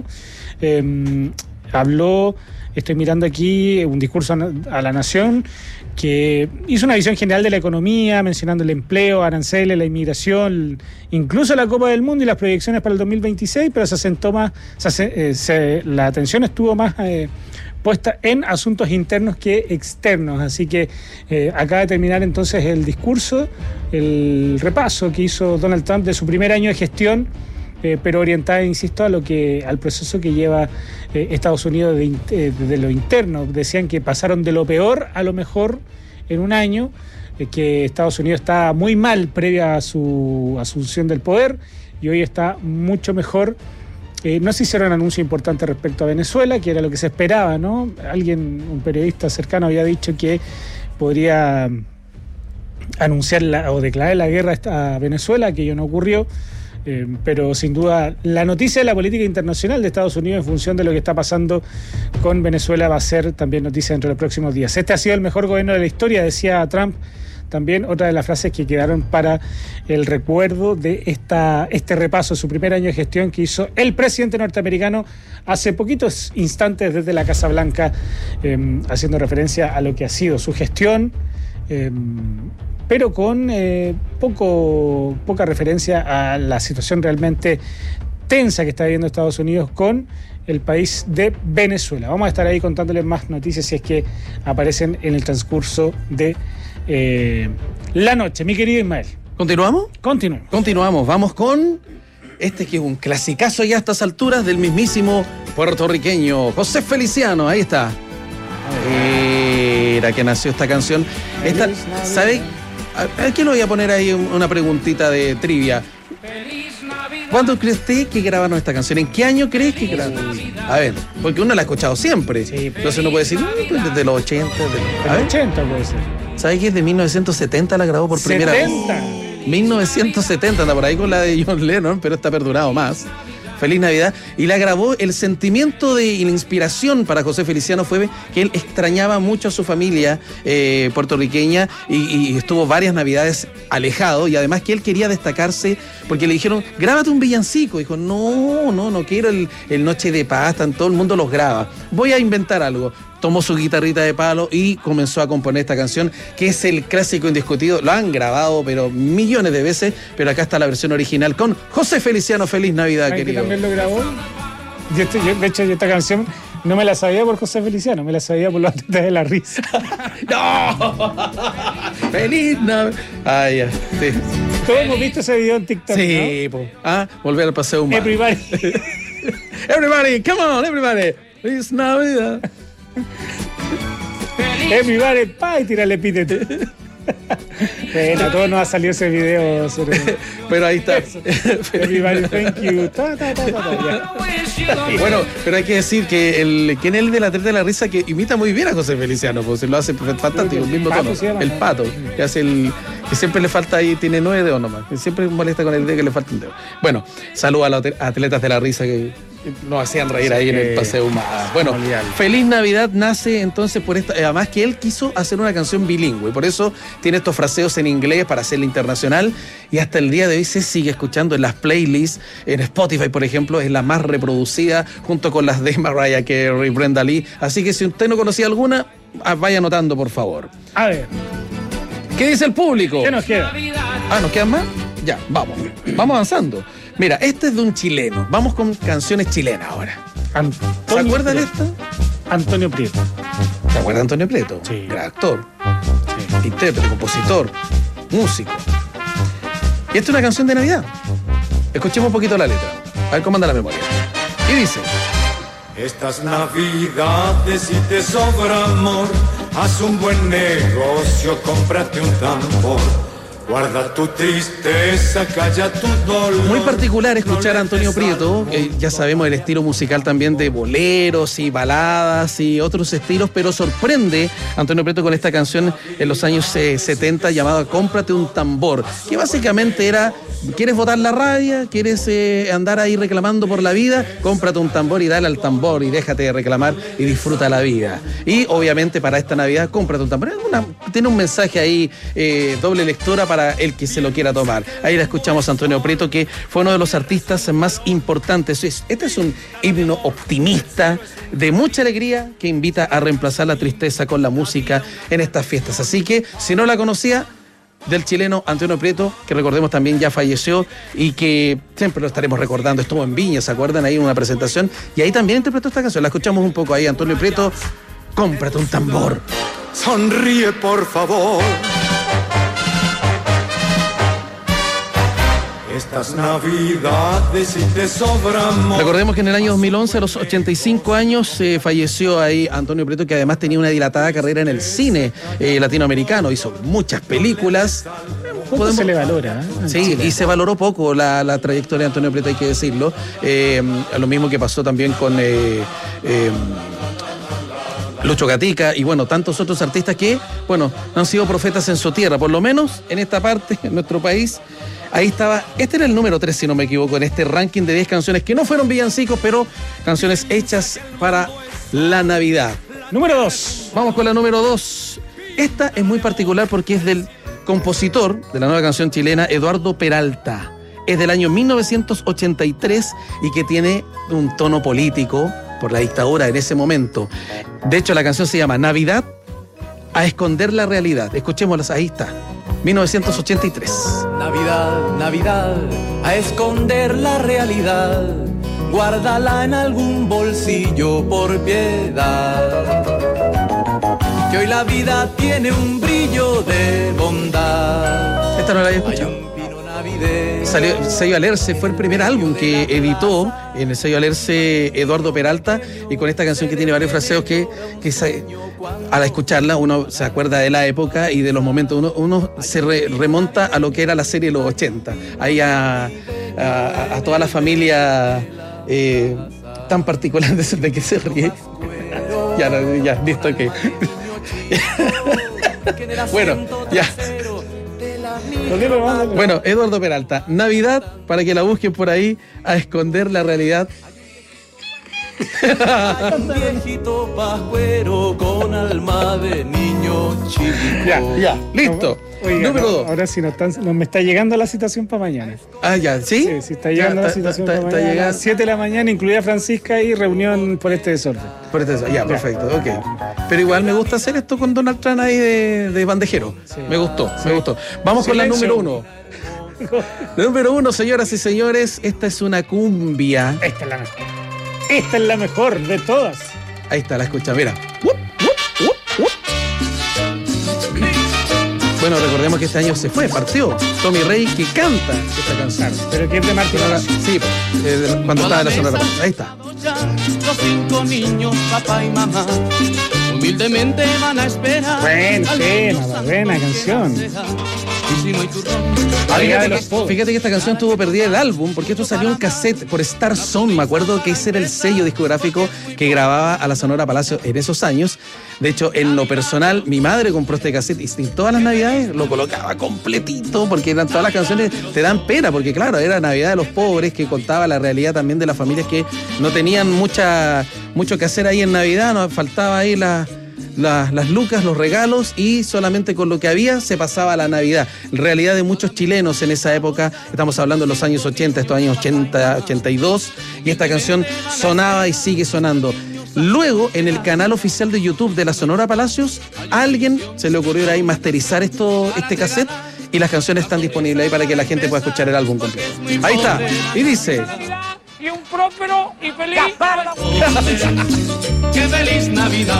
Eh, habló, estoy mirando aquí, un discurso a la nación, que hizo una visión general de la economía, mencionando el empleo, aranceles, la inmigración, incluso la Copa del Mundo y las proyecciones para el dos mil veintiséis, pero se asentó más, se, eh, se, la atención estuvo más eh, puesta en asuntos internos que externos. Así que eh, acaba de terminar entonces el discurso, el repaso que hizo Donald Trump de su primer año de gestión, Eh, pero orientada, insisto, a lo que al proceso que lleva eh, Estados Unidos de, eh, de lo interno. Decían que pasaron de lo peor a lo mejor en un año, eh, que Estados Unidos está muy mal previa a su asunción del poder y hoy está mucho mejor. Eh, no se hicieron anuncios importantes respecto a Venezuela, que era lo que se esperaba, ¿no? Alguien, un periodista cercano había dicho que podría anunciar la, o declarar la guerra a Venezuela, que ello no ocurrió. Eh, pero sin duda la noticia de la política internacional de Estados Unidos en función de lo que está pasando con Venezuela va a ser también noticia dentro de los próximos días. Este ha sido el mejor gobierno de la historia, decía Trump. También otra de las frases que quedaron para el recuerdo de esta, este repaso, su primer año de gestión que hizo el presidente norteamericano hace poquitos instantes desde la Casa Blanca, eh, haciendo referencia a lo que ha sido su gestión, eh, pero con eh, poco, poca referencia a la situación realmente tensa que está viviendo Estados Unidos con el país de Venezuela. Vamos a estar ahí contándoles más noticias si es que aparecen en el transcurso de eh, la noche. Mi querido Ismael. ¿Continuamos? Continuamos. Continuamos. Vamos con este que es un clasicazo ya a estas alturas del mismísimo puertorriqueño José Feliciano. Ahí está. Era que nació esta canción. Esta, ¿sabe? ¿A quién le voy a poner ahí una preguntita de trivia? ¿Cuándo crees usted que grabaron esta canción? ¿En qué año crees que grabaron? A ver, porque uno la ha escuchado siempre. Sí, entonces uno puede decir, no, desde los ochenta. De los ochenta puede ser. ¿Sabes que es de mil novecientos setenta la grabó por primera setenta. vez? mil novecientos setenta, anda por ahí con la de John Lennon, pero está perdurado más. Feliz Navidad. Y la grabó. El sentimiento de, y la inspiración para José Feliciano fue que él extrañaba mucho a su familia eh, puertorriqueña y, y estuvo varias Navidades alejado, y además que él quería destacarse porque le dijeron, grábate un villancico. Dijo, no, no, no quiero el, el Noche de Paz, tan, todo el mundo los graba. Voy a inventar algo. Tomó su guitarrita de palo y comenzó a componer esta canción, que es el clásico indiscutido. Lo han grabado, pero millones de veces, pero acá está la versión original con José Feliciano. Feliz Navidad, ¿Saben querido? Que también lo grabó? Yo, este, yo, de hecho, yo esta canción no me la sabía por José Feliciano, me la sabía por los atletas de la risa. ¡No! ¡Feliz Navidad! Ah, ya. Sí. Todos hemos visto ese video en TikTok, sí, ¿no? Po. Ah, volver al paseo humano. Everybody. Everybody, come on, everybody. ¡Feliz Navidad! Everybody pie, tírale epíteto. Bueno, a todos nos ha salido ese video sobre... Pero ahí está. Everybody thank you. Ta, ta, ta, ta, ta, bueno, pero hay que decir que el que es el de la treta de la risa que imita muy bien a José Feliciano, pues lo hace fantástico, el mismo tono. El pato, que hace el que siempre le falta ahí, tiene nueve dedos nomás, que siempre molesta con el dedo que le falta un dedo. Bueno, saludos a los atletas de la risa que nos hacían reír ahí en el Paseo Humada. Bueno, Feliz Navidad nace entonces por esta, además que él quiso hacer una canción bilingüe, por eso tiene estos fraseos en inglés para hacerla internacional y hasta el día de hoy se sigue escuchando en las playlists, en Spotify por ejemplo, es la más reproducida junto con las de Mariah Carey, Brenda Lee, así que si usted no conocía alguna, vaya anotando por favor. A ver. ¿Qué dice el público? ¿Qué nos queda? Ah, ¿nos quedan más? Ya, vamos, vamos avanzando. Mira, este es de un chileno. Vamos con canciones chilenas ahora. Antonio ¿Se acuerdan de esta? Antonio Prieto. ¿Se acuerdan de Antonio Prieto? Sí. Gran actor, sí. Intérprete, compositor, músico. Y esta es una canción de Navidad. Escuchemos un poquito la letra. A ver cómo anda la memoria. Y dice... Estas Navidades, si te sobra amor, haz un buen negocio, cómprate un tambor. Guarda tu tristeza, calla tu dolor. Muy particular escuchar a Antonio Prieto, eh, ya sabemos el estilo musical también de boleros y baladas y otros estilos, pero sorprende Antonio Prieto con esta canción en los años eh, setenta llamada Cómprate un tambor, que básicamente era, ¿quieres botar la rabia? ¿Quieres eh, andar ahí reclamando por la vida? Cómprate un tambor y dale al tambor y déjate de reclamar y disfruta la vida. Y obviamente para esta Navidad, cómprate un tambor. Una, tiene un mensaje ahí, eh, doble lectura para el que se lo quiera tomar. Ahí la escuchamos a Antonio Prieto, que fue uno de los artistas más importantes. Este es un himno optimista, de mucha alegría, que invita a reemplazar la tristeza con la música en estas fiestas. Así que, si no la conocía, del chileno Antonio Prieto, que recordemos también ya falleció y que siempre lo estaremos recordando. Estuvo en Viña, ¿se acuerdan? Ahí en una presentación. Y ahí también interpretó esta canción. La escuchamos un poco ahí. Antonio Prieto, Cómprate un tambor. Sonríe, por favor. Estas Navidades, si te sobra amor. Recordemos que en el año dos mil once, a los ochenta y cinco años, eh, falleció ahí Antonio Prieto, que además tenía una dilatada carrera en el cine eh, latinoamericano. Hizo muchas películas. Poco se le valora, ¿eh? Sí, Chile. Y se valoró poco la, la trayectoria de Antonio Prieto, hay que decirlo. Eh, lo mismo que pasó también con... Eh, eh, Lucho Gatica y bueno, tantos otros artistas que, bueno, han sido profetas en su tierra, por lo menos en esta parte, en nuestro país. Ahí estaba, este era el número tres, si no me equivoco, en este ranking de diez canciones que no fueron villancicos, pero canciones hechas para la Navidad. Número dos. Vamos con la número dos. Esta es muy particular porque es del compositor de la nueva canción chilena, Eduardo Peralta. Es del año mil novecientos ochenta y tres y que tiene un tono político por la dictadura en ese momento. De hecho, la canción se llama Navidad a esconder la realidad. Escuchémoslas, ahí está. mil novecientos ochenta y tres. Navidad, Navidad, a esconder la realidad. Guárdala en algún bolsillo por piedad. Que hoy la vida tiene un brillo de bondad. Esta no la había escuchado. Salió, sello Alerce, fue el primer álbum que editó en el sello Alerce Eduardo Peralta, y con esta canción que tiene varios fraseos que, que se, al escucharla uno se acuerda de la época y de los momentos, uno, uno se re, remonta a lo que era la serie de los ochenta, ahí a, a, a toda la familia eh, tan particular de, de que se ríe. ya, ya, listo, ok. Bueno, ya. Bueno, Eduardo Peralta, Navidad, para que la busquen por ahí, a esconder la realidad. Un viejito pascuero con alma de niño chico. Ya, ya, listo. Oiga, número no, dos. Ahora sí, no, están, no me está llegando la citación para mañana. Ah, ya, ¿sí? Sí, sí, está llegando ya, la citación ta, ta, para ta, mañana. llega... A las siete de la mañana, incluida Francisca, y reunión por este desorden. Por este desorden, ya, perfecto, ok. Pero igual me gusta hacer esto con Donald Trump ahí de, de bandejero. Sí. Me gustó, sí. me gustó. Vamos Silencio. Con la número uno. Número uno, señoras y señores, esta es una cumbia. Esta es la mejor. Esta es la mejor de todas. Ahí está, la escucha, mira. Bueno, recordemos que este año se fue, partió Tommy Rey, que canta esta canción. Pero que es de Martín. Sí, eh, cuando estaba en la zona de la paz. Ahí está. Los cinco niños, papá y mamá, humildemente van a esperar. Buen tema, buena canción. Fíjate que, fíjate que esta canción estuvo perdida el álbum porque esto salió en cassette por Star Sound. Me acuerdo que ese era el sello discográfico que grababa a la Sonora Palacio en esos años. De hecho, en lo personal, mi madre compró este cassette y todas las navidades lo colocaba completito porque eran todas las canciones, te dan pena porque claro, era Navidad de los pobres, que contaba la realidad también de las familias que no tenían mucha, mucho que hacer ahí en Navidad, nos faltaba ahí la... Las, las lucas, los regalos, y solamente con lo que había se pasaba la Navidad. Realidad de muchos chilenos en esa época, estamos hablando de los años ochenta, estos años ochenta, ochenta y dos, y esta canción sonaba y sigue sonando. Luego, en el canal oficial de YouTube de la Sonora Palacios, a alguien se le ocurrió ahí masterizar esto, este cassette, y las canciones están disponibles ahí para que la gente pueda escuchar el álbum completo. Ahí está, y dice... Y un próspero y feliz. ¡Qué feliz Navidad!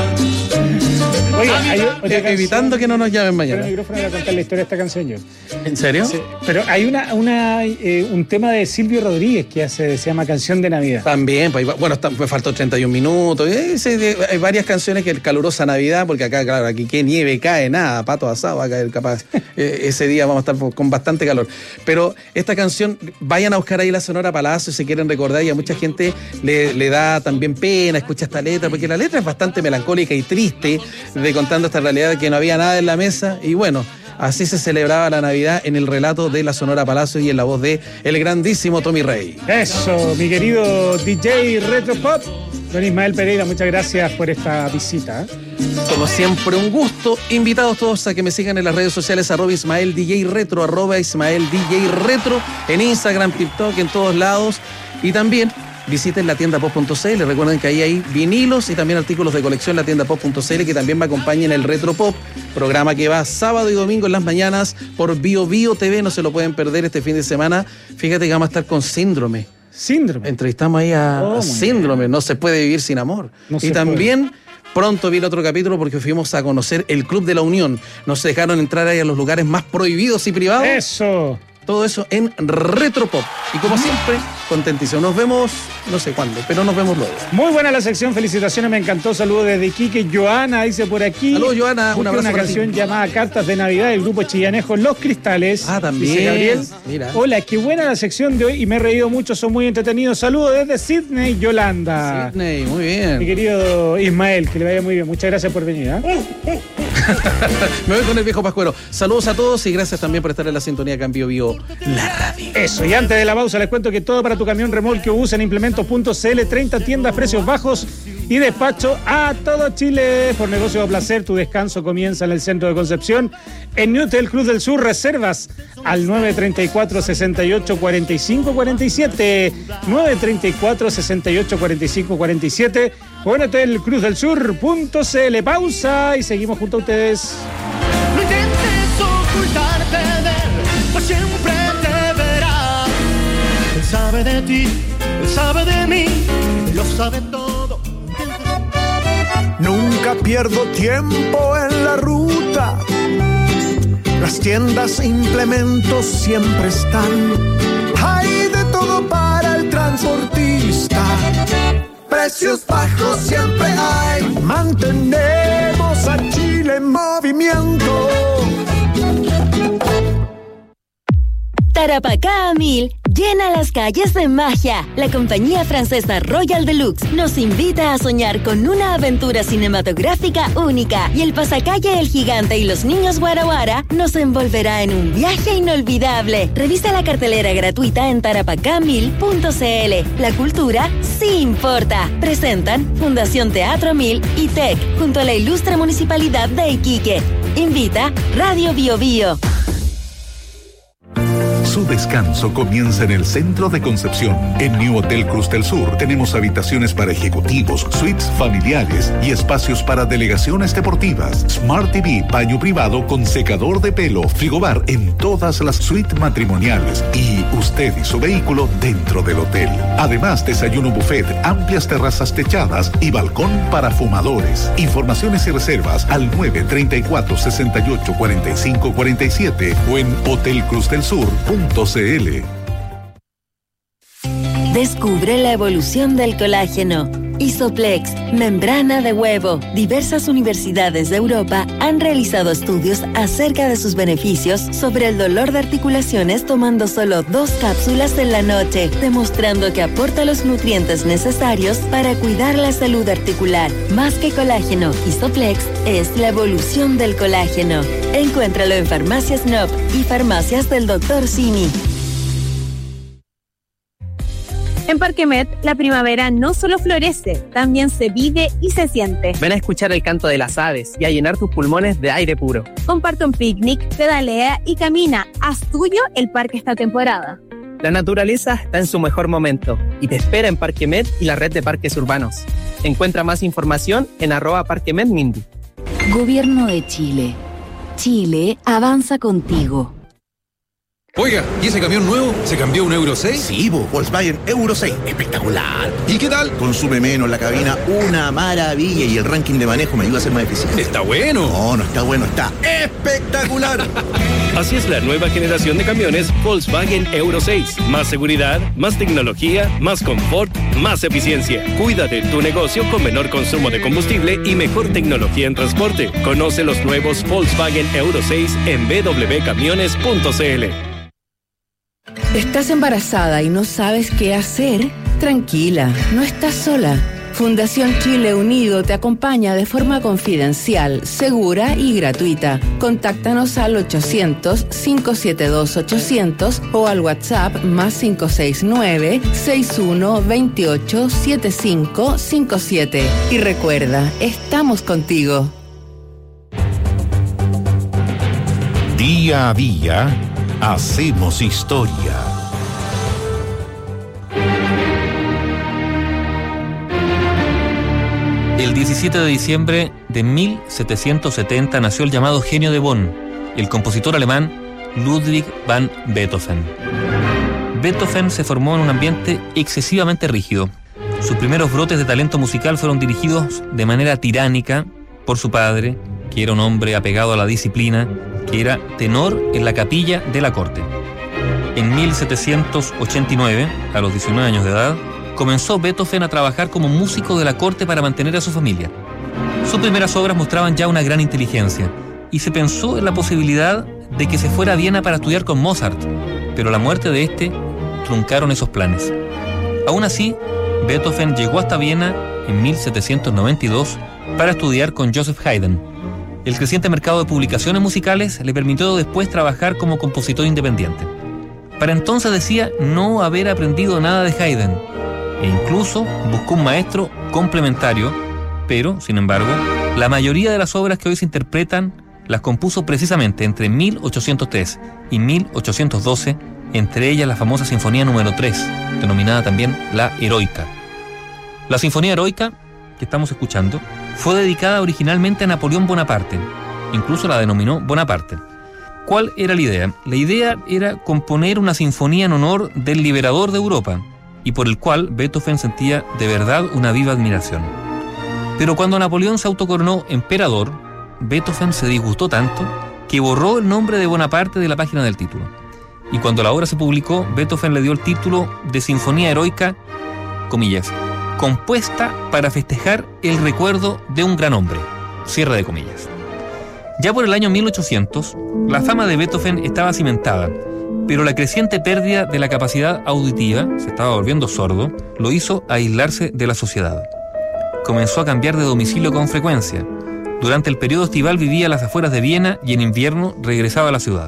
Oye, hay otra eh, evitando que no nos llamen mañana. El micrófono para contar la historia de esta canción yo. ¿En serio? Sí, pero hay una, una eh, un tema de Silvio Rodríguez que hace, se llama Canción de Navidad. También, pues, bueno, está, me faltó treinta y un minutos. Eh, sí, hay varias canciones que el calurosa Navidad, porque acá, claro, aquí que nieve cae, nada, pato asado va a caer capaz. eh, ese día vamos a estar con bastante calor. Pero esta canción, vayan a buscar ahí la Sonora Palacio si quieren recordar, y a mucha gente le, le da también pena, escucha esta letra, porque la letra es bastante melancólica y triste, de contando esta realidad de que no había nada en la mesa, y bueno, así se celebraba la Navidad en el relato de la Sonora Palacio y en la voz de el grandísimo Tommy Rey. Eso, mi querido D J Retro Pop, don Ismael Pereira, muchas gracias por esta visita. Como siempre, un gusto. Invitados todos a que me sigan en las redes sociales, arroba Ismael D J Retro, arroba Ismael D J Retro, en Instagram, TikTok, en todos lados, y también visiten la tienda pop punto c l. Recuerden que ahí hay vinilos y también artículos de colección, la tienda pop punto c l, que también me acompaña en el Retro Pop, programa que va sábado y domingo en las mañanas por Bio Bio T V. No se lo pueden perder este fin de semana. Fíjate que vamos a estar con Síndrome. Síndrome. Entrevistamos ahí a, oh, a Síndrome. No se puede vivir sin amor. No y también... puede. Pronto viene otro capítulo porque fuimos a conocer el Club de la Unión. Nos dejaron entrar ahí a los lugares más prohibidos y privados. ¡Eso! Todo eso en Retropop. Y como siempre, contentísimo. Nos vemos, no sé cuándo, pero nos vemos luego. Muy buena la sección, felicitaciones, me encantó. Saludos desde Iquique. Joana dice por aquí. Saludos, Joana. Un abrazo. Una canción llamada Cartas de Navidad del grupo chillanejo Los Cristales. Ah, también. Dice Gabriel. Mira. Hola, qué buena la sección de hoy y me he reído mucho, son muy entretenidos. Saludos desde Sydney, Yolanda. Sydney, muy bien. Mi querido Ismael, que le vaya muy bien. Muchas gracias por venir. ¿eh? Me voy con el viejo Pascuero. Saludos a todos y gracias también por estar en la sintonía Cambio Bio, la radio. Eso, y antes de la pausa les cuento que todo para tu camión, remolque o bus en implementos punto c l, treinta tiendas, precios bajos y despacho a todo Chile. Por negocio o placer, tu descanso comienza en el centro de Concepción. En Newtel Cruz del Sur, reservas al nueve treinta y cuatro, sesenta y ocho, cuarenta y cinco, cuarenta y siete. nueve treinta y cuatro, sesenta y ocho, cuarenta y cinco, cuarenta y siete. O en hotel cruz del sur punto c l. Pausa y seguimos junto a ustedes. No intentes ocultarte de él, pues siempre te verá. Él sabe de ti, él sabe de mí, lo sabe todo. Nunca pierdo tiempo en la ruta. Las tiendas e implementos siempre están. Hay de todo para el transportista. Precios bajos siempre hay. Mantenemos a Chile en movimiento. Tarapacá a mil llena las calles de magia. La compañía francesa Royal Deluxe nos invita a soñar con una aventura cinematográfica única, y el pasacalle El Gigante y los Niños Guara Guara nos envolverá en un viaje inolvidable. Revisa la cartelera gratuita en tarapacá mil punto c l. La cultura sí importa. Presentan Fundación Teatro Mil y T E C junto a la ilustre Municipalidad de Iquique. Invita Radio Bio Bio. Su descanso comienza en el centro de Concepción. En New Hotel Cruz del Sur tenemos habitaciones para ejecutivos, suites familiares y espacios para delegaciones deportivas. Smart T V, baño privado con secador de pelo, frigobar en todas las suites matrimoniales y usted y su vehículo dentro del hotel. Además, desayuno buffet, amplias terrazas techadas y balcón para fumadores. Informaciones y reservas al nueve treinta y cuatro, sesenta y ocho, cuarenta y cinco, cuarenta y siete o en hotel cruz del sur punto c l. Descubre la evolución del colágeno. Isoplex, membrana de huevo. Diversas universidades de Europa han realizado estudios acerca de sus beneficios sobre el dolor de articulaciones tomando solo dos cápsulas en la noche, demostrando que aporta los nutrientes necesarios para cuidar la salud articular. Más que colágeno, Isoplex es la evolución del colágeno. Encuéntralo en Farmacias N O P y Farmacias del doctor Simi. En Parque Met, la primavera no solo florece, también se vive y se siente. Ven a escuchar el canto de las aves y a llenar tus pulmones de aire puro. Comparte un picnic, pedalea y camina. Haz tuyo el parque esta temporada. La naturaleza está en su mejor momento y te espera en Parque Met y la red de parques urbanos. Encuentra más información en arroba Parque Met Mindy. Gobierno de Chile. Chile avanza contigo. Oiga, ¿y ese camión nuevo se cambió a un Euro seis? Sí, bo, Volkswagen Euro seis. Espectacular. ¿Y qué tal? Consume menos la cabina, una maravilla. Y el ranking de manejo me ayuda a ser más eficiente. ¡Está bueno! No, no está bueno, está espectacular. Así es la nueva generación de camiones Volkswagen Euro seis. Más seguridad, más tecnología, más confort, más eficiencia. Cuida de tu negocio con menor consumo de combustible y mejor tecnología en transporte. Conoce los nuevos Volkswagen Euro seis en b w camiones punto c l. ¿Estás embarazada y no sabes qué hacer? Tranquila, no estás sola. Fundación Chile Unido te acompaña de forma confidencial, segura y gratuita. Contáctanos al ochocientos, cinco siete dos, ochocientos o al WhatsApp más cinco seis nueve, seis uno dos ocho, siete cinco cinco siete. Y recuerda, estamos contigo. Día a día, hacemos historia. El diecisiete de diciembre de mil setecientos setenta nació el llamado genio de Bonn, el compositor alemán Ludwig van Beethoven. Beethoven se formó en un ambiente excesivamente rígido. Sus primeros brotes de talento musical fueron dirigidos de manera tiránica por su padre, que era un hombre apegado a la disciplina, que era tenor en la capilla de la corte. En mil setecientos ochenta y nueve, a los diecinueve años de edad, comenzó Beethoven a trabajar como músico de la corte para mantener a su familia. Sus primeras obras mostraban ya una gran inteligencia y se pensó en la posibilidad de que se fuera a Viena para estudiar con Mozart, pero la muerte de este truncaron esos planes. Aún así, Beethoven llegó hasta Viena en mil setecientos noventa y dos para estudiar con Joseph Haydn. El creciente mercado de publicaciones musicales le permitió después trabajar como compositor independiente. Para entonces decía no haber aprendido nada de Haydn, e incluso buscó un maestro complementario, pero, sin embargo, la mayoría de las obras que hoy se interpretan las compuso precisamente entre mil ochocientos tres y mil ochocientos doce, entre ellas la famosa Sinfonía número tres, denominada también la Heroica. La Sinfonía Heroica, que estamos escuchando, fue dedicada originalmente a Napoleón Bonaparte, incluso la denominó Bonaparte. ¿Cuál era la idea? La idea era componer una sinfonía en honor del liberador de Europa, y por el cual Beethoven sentía de verdad una viva admiración. Pero cuando Napoleón se autocoronó emperador, Beethoven se disgustó tanto que borró el nombre de Bonaparte de la página del título. Y cuando la obra se publicó, Beethoven le dio el título de Sinfonía Heroica, comillas, compuesta para festejar el recuerdo de un gran hombre, cierre de comillas. Ya por el año mil ochocientos, la fama de Beethoven estaba cimentada, pero la creciente pérdida de la capacidad auditiva, se estaba volviendo sordo, lo hizo aislarse de la sociedad. Comenzó a cambiar de domicilio con frecuencia. Durante el periodo estival vivía a las afueras de Viena y en invierno regresaba a la ciudad.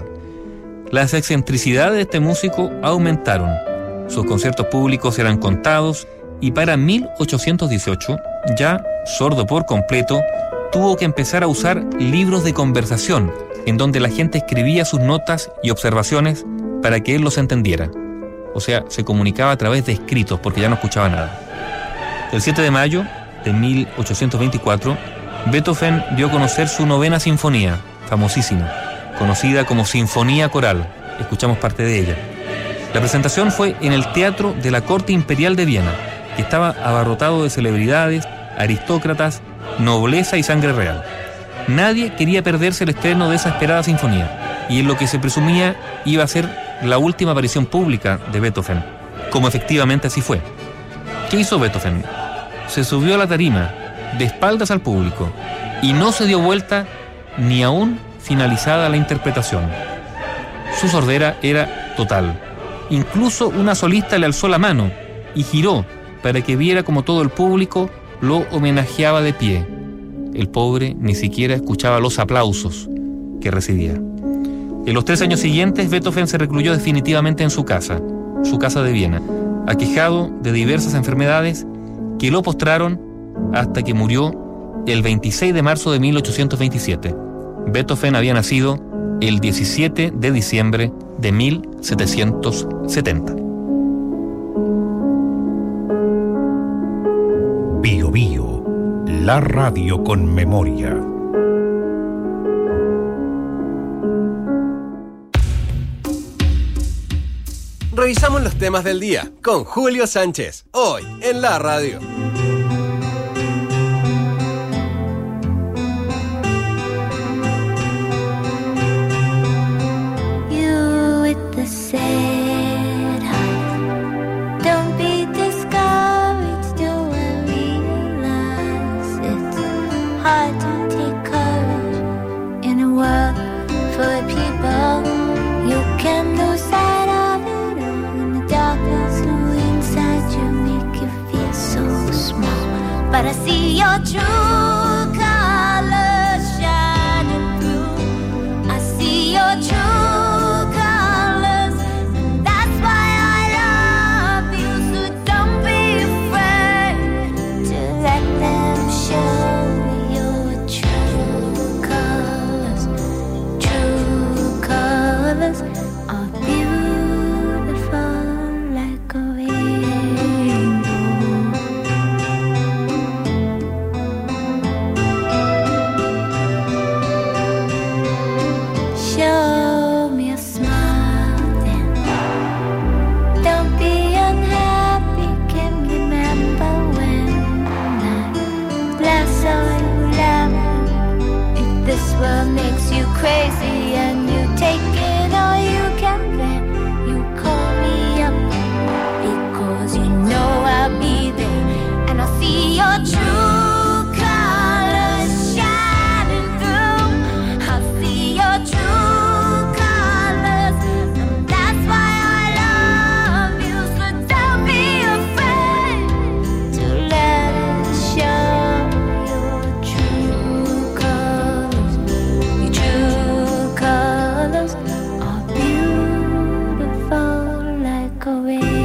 Las excentricidades de este músico aumentaron. Sus conciertos públicos eran contados y para mil ochocientos dieciocho, ya sordo por completo, tuvo que empezar a usar libros de conversación, en donde la gente escribía sus notas y observaciones para que él los entendiera. O sea, se comunicaba a través de escritos porque ya no escuchaba nada. El siete de mayo de mil ochocientos veinticuatro, Beethoven dio a conocer su novena sinfonía, famosísima, conocida como Sinfonía Coral. Escuchamos parte de ella. La presentación fue en el Teatro de la Corte Imperial de Viena, que estaba abarrotado de celebridades, aristócratas, nobleza y sangre real. Nadie quería perderse el estreno de esa esperada sinfonía, y en lo que se presumía iba a ser la última aparición pública de Beethoven, como efectivamente así fue. ¿Qué hizo Beethoven? se subió a la tarima, de espaldas al público, y no se dio vuelta ni aún finalizada la interpretación. Su sordera era total. Incluso una solista le alzó la mano y giró para que viera como todo el público lo homenajeaba de pie. El pobre ni siquiera escuchaba los aplausos que recibía. En los tres años siguientes, Beethoven se recluyó definitivamente en su casa, su casa de Viena, aquejado de diversas enfermedades que lo postraron hasta que murió el veintiséis de marzo de mil ochocientos veintisiete. Beethoven había nacido el diecisiete de diciembre de mil setecientos setenta. Bio Bio, la radio con memoria. Revisamos los temas del día con Julio Sánchez, hoy en la radio. You with the sad heart, don't be discouraged, do I realize it's hard to take courage in a world full of people. You can lose sight of it all in the darkness who inside you make you feel so small. But I see your true colors shining through. I see your true colors, and that's why I love you. So don't be afraid to let them show your true colors. True colors are beautiful like a rainbow. Show me a smile then. Don't be unhappy, can remember when I last saw you laughing. If this world makes you crazy and you take it all you can bear, you call me up because you know I'll be there. And I'll see your true colors shining through. I'll see your true colors, and that's why I love you. So don't be afraid to let it show your true colors. Your true colors are beautiful like a rainbow.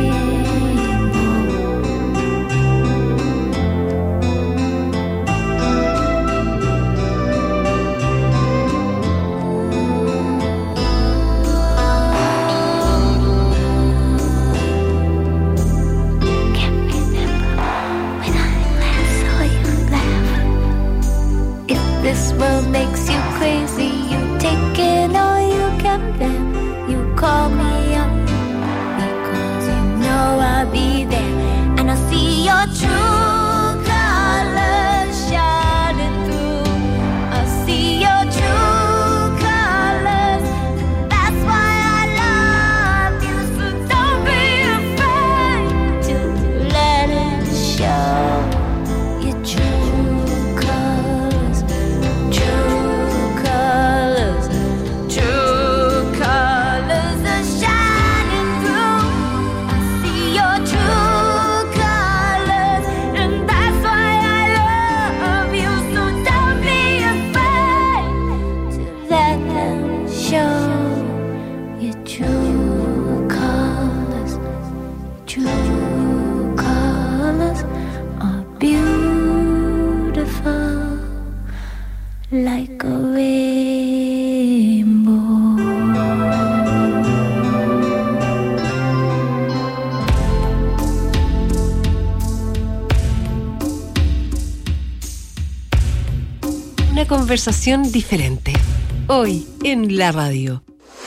Can't remember when I last saw you laugh. If this world makes you crazy, you take it all you can bear. You call me up because you know I'll be there. And I'll see your true colors shining through. I'll see your true colors, and that's why I love you. So don't be afraid to let it show your true colors. True colors, true colors are shining through. I see your true colors, and that's why I love you. So don't be afraid to let them show your true colors. True colors are beautiful like a rainbow. Una conversación diferente. Hoy en la radio.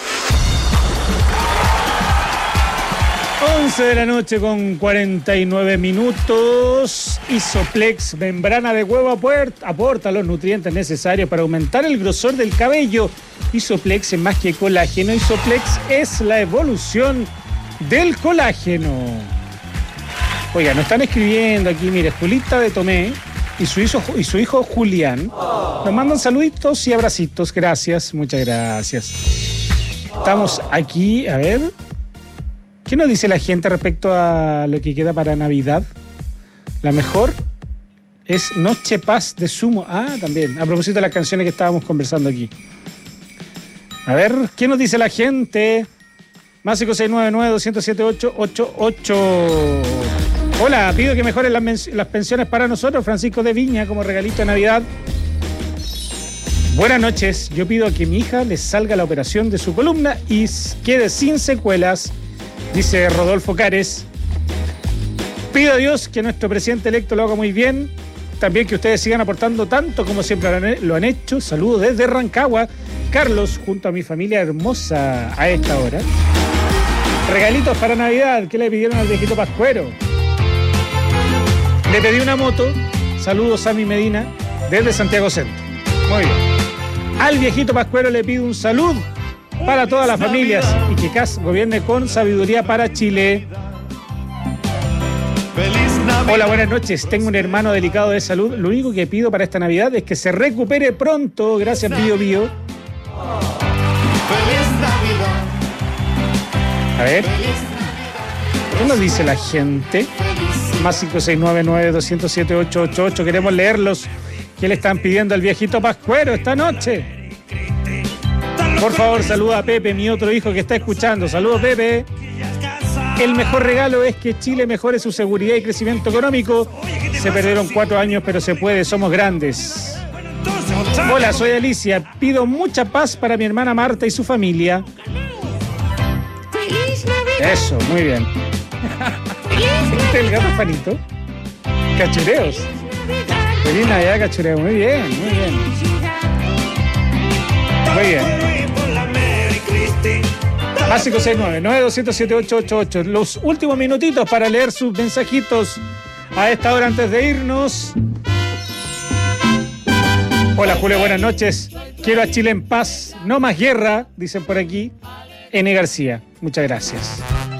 once de la noche con cuarenta y nueve minutos. Isoplex, membrana de huevo, aporta, aporta los nutrientes necesarios para aumentar el grosor del cabello. Isoplex es más que colágeno. Isoplex es la evolución del colágeno. Oiga, nos están escribiendo aquí, mire, Julita de Tomé y su hijo, y su hijo Julián. Nos mandan saluditos y abracitos. Gracias, muchas gracias. Estamos aquí, a ver. ¿Qué nos dice la gente respecto a lo que queda para Navidad? La mejor es Noche Paz de Sumo. Ah, también, a propósito de las canciones que estábamos conversando aquí. A ver, ¿qué nos dice la gente? Más cinco seis nueve nueve, dos cero siete, ocho ocho ocho. Hola, pido que mejoren las, las pensiones para nosotros, Francisco de Viña, como regalito de Navidad. Buenas noches, yo pido que mi hija le salga la operación de su columna y quede sin secuelas, dice Rodolfo Cares. Pido a Dios que nuestro presidente electo lo haga muy bien, también que ustedes sigan aportando tanto como siempre lo han hecho. Saludos desde Rancagua, Carlos, junto a mi familia hermosa a esta hora. Regalitos para Navidad, ¿qué le pidieron al viejito Pascuero? Le pedí una moto. Saludos a mi Medina desde Santiago Centro. Muy bien. Al viejito Pascuero le pido un salud para todas las familias y que C A S gobierne con sabiduría para Chile. Hola, buenas noches. Tengo un hermano delicado de salud. Lo único que pido para esta Navidad es que se recupere pronto. Gracias, Bio Bio. A ver. ¿Qué nos dice la gente? Más cinco seis nueve nueve, dos cero siete, ocho ocho ocho. Queremos leerlos. ¿Qué le están pidiendo al viejito Pascuero esta noche? Por favor, saluda a Pepe, mi otro hijo que está escuchando. Saludos, Pepe. El mejor regalo es que Chile mejore su seguridad y crecimiento económico. Se perdieron cuatro años, pero se puede. Somos grandes. Hola, soy Alicia. Pido mucha paz para mi hermana Marta y su familia. Eso, muy bien. ¿Este es el gato Panito? Cachureos. Feliz Navidad, cachureo. Muy bien, muy bien. Muy bien. Más cinco seis nueve, nueve dos cero siete, ocho ocho ocho. Los últimos minutitos para leer sus mensajitos a esta hora antes de irnos. Hola, Julio, buenas noches. Quiero a Chile en paz, no más guerra, dicen por aquí. N. García, muchas gracias.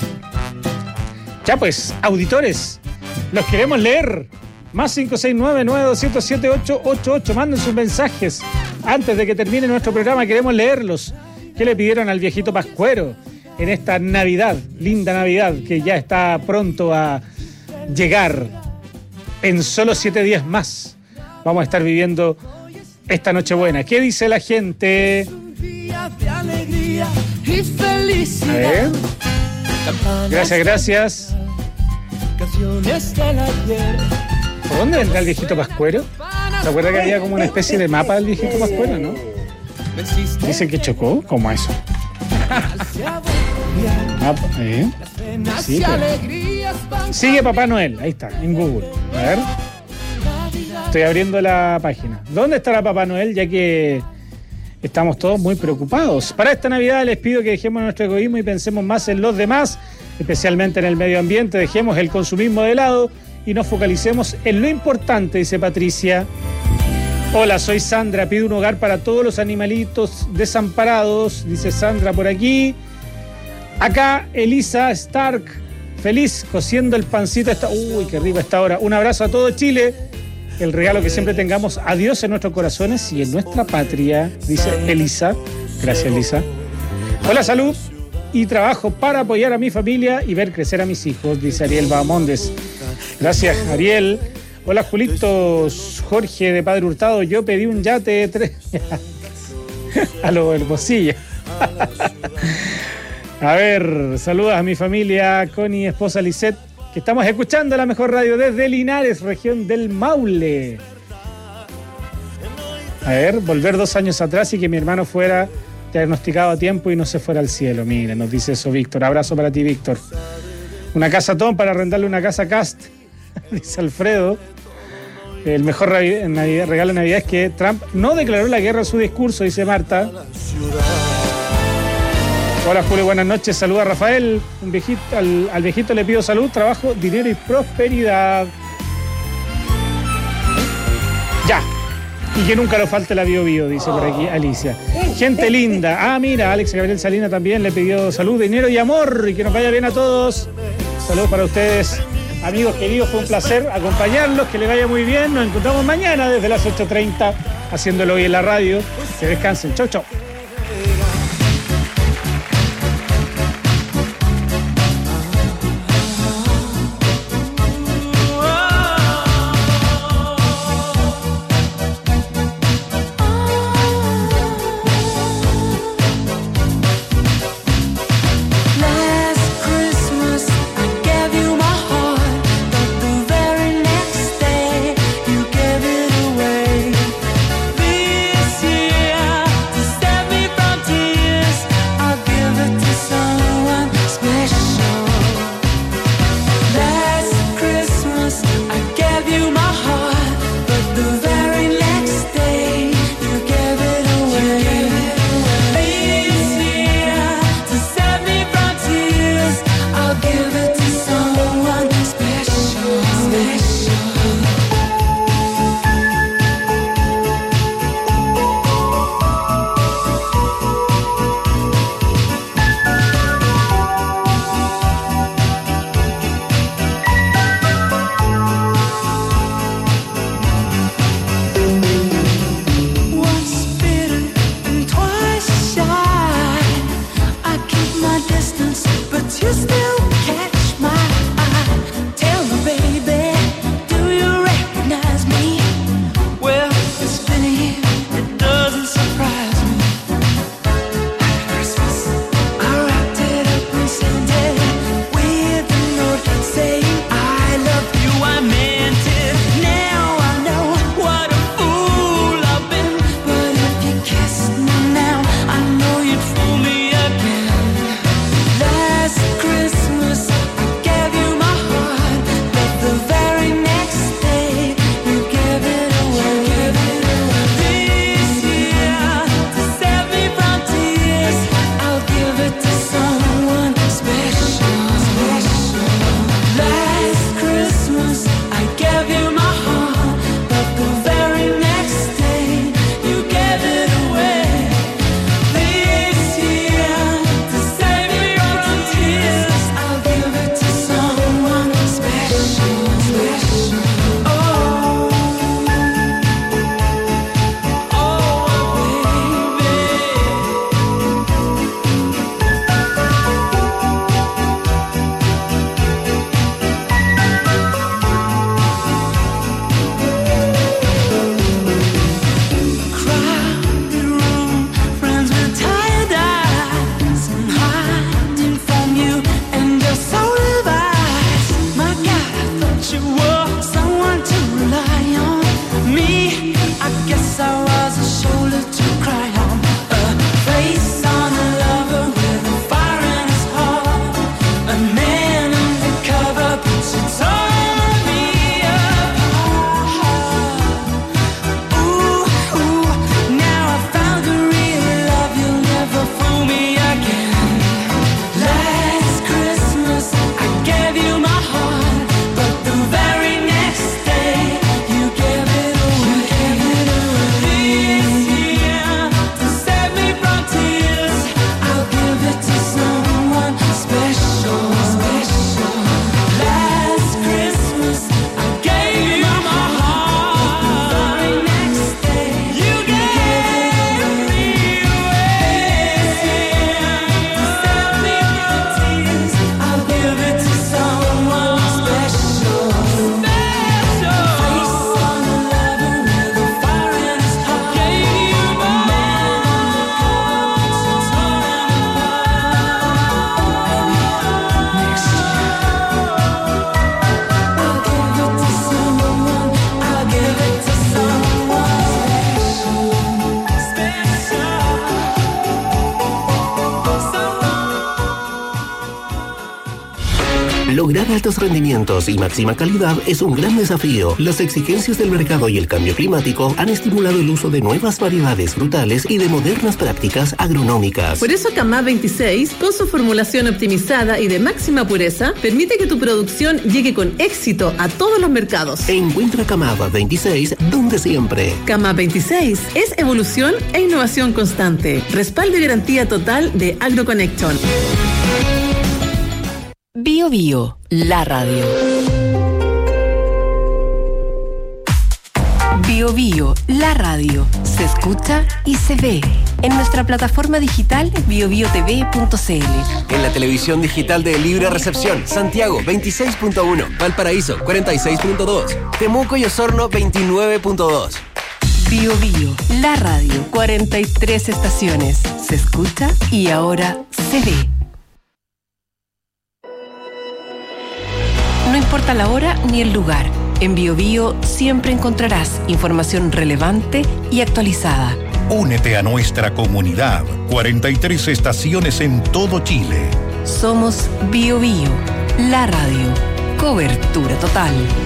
Ya pues, auditores, los queremos leer. Más cinco seis nueve, nueve dos cero siete, ocho ocho ocho. Manden sus mensajes. Antes de que termine nuestro programa, queremos leerlos. ¿Qué le pidieron al viejito Pascuero en esta Navidad, linda Navidad, que ya está pronto a llegar? En solo siete días más vamos a estar viviendo esta Nochebuena. ¿Qué dice la gente? A ver. Gracias, gracias. ¿Por dónde vendrá el viejito Pascuero? ¿Se acuerda que había como una especie de mapa del viejito Pascuero, no? Dicen que chocó, ¿cómo eso? Ah, ¿eh? Sí, pero... Sigue Papá Noel, ahí está, en Google. A ver. Estoy abriendo la página. ¿Dónde estará Papá Noel? Ya que estamos todos muy preocupados. Para esta Navidad les pido que dejemos nuestro egoísmo y pensemos más en los demás, especialmente en el medio ambiente. Dejemos el consumismo de lado y nos focalicemos en lo importante, dice Patricia. Hola, soy Sandra, pido un hogar para todos los animalitos desamparados, dice Sandra por aquí. Acá Elisa Stark, feliz, cociendo el pancito. Esta... Uy, qué rico esta hora. Un abrazo a todo Chile. El regalo que siempre tengamos a Dios en nuestros corazones y en nuestra patria, dice Elisa. Gracias, Elisa. Hola, salud y trabajo para apoyar a mi familia y ver crecer a mis hijos, dice Ariel Bahamondes. Gracias, Ariel. Hola, Julitos. Jorge de Padre Hurtado, yo pedí un yate tres... a lo Hermosilla. A ver, saludos a mi familia, Connie, esposa Lisette, que estamos escuchando la mejor radio desde Linares, región del Maule. A ver, volver dos años atrás y que mi hermano fuera diagnosticado a tiempo y no se fuera al cielo. Mira, nos dice eso Víctor. Abrazo para ti, Víctor. Una casa Tom para arrendarle una casa Cast, dice Alfredo. El mejor regalo de Navidad es que Trump no declaró la guerra en su discurso, dice Marta. Hola, Julio, buenas noches. Saluda a Rafael. Un viejito, al, al viejito le pido salud, trabajo, dinero y prosperidad. Ya. Y que nunca lo falte la Bio Bio, dice por aquí Alicia. Gente linda. Ah, mira, Alex Gabriel Salina también le pidió salud, dinero y amor. Y que nos vaya bien a todos. Saludos para ustedes. Amigos queridos, fue un placer acompañarlos, que les vaya muy bien. Nos encontramos mañana desde las ocho treinta, haciéndolo hoy en la radio. Que descansen. Chau, chau. Lograr altos rendimientos y máxima calidad es un gran desafío. Las exigencias del mercado y el cambio climático han estimulado el uso de nuevas variedades frutales y de modernas prácticas agronómicas. Por eso Camá veintiséis, con su formulación optimizada y de máxima pureza, permite que tu producción llegue con éxito a todos los mercados. Encuentra Camá veintiséis donde siempre. Camá veintiséis es evolución e innovación constante. Respaldo y garantía total de AgroConnection. Bio Bio, la radio. Bio Bio, la radio. Se escucha y se ve. En nuestra plataforma digital bio bio t v punto c l. En la televisión digital de Libre Recepción, Santiago veintiséis punto uno, Valparaíso cuarenta y seis punto dos, Temuco y Osorno veintinueve punto dos. Bio Bio, la radio. cuarenta y tres estaciones. Se escucha y ahora se ve. No importa la hora ni el lugar. En Bio Bio siempre encontrarás información relevante y actualizada. Únete a nuestra comunidad. cuarenta y tres estaciones en todo Chile. Somos Bio Bio, la radio. Cobertura total.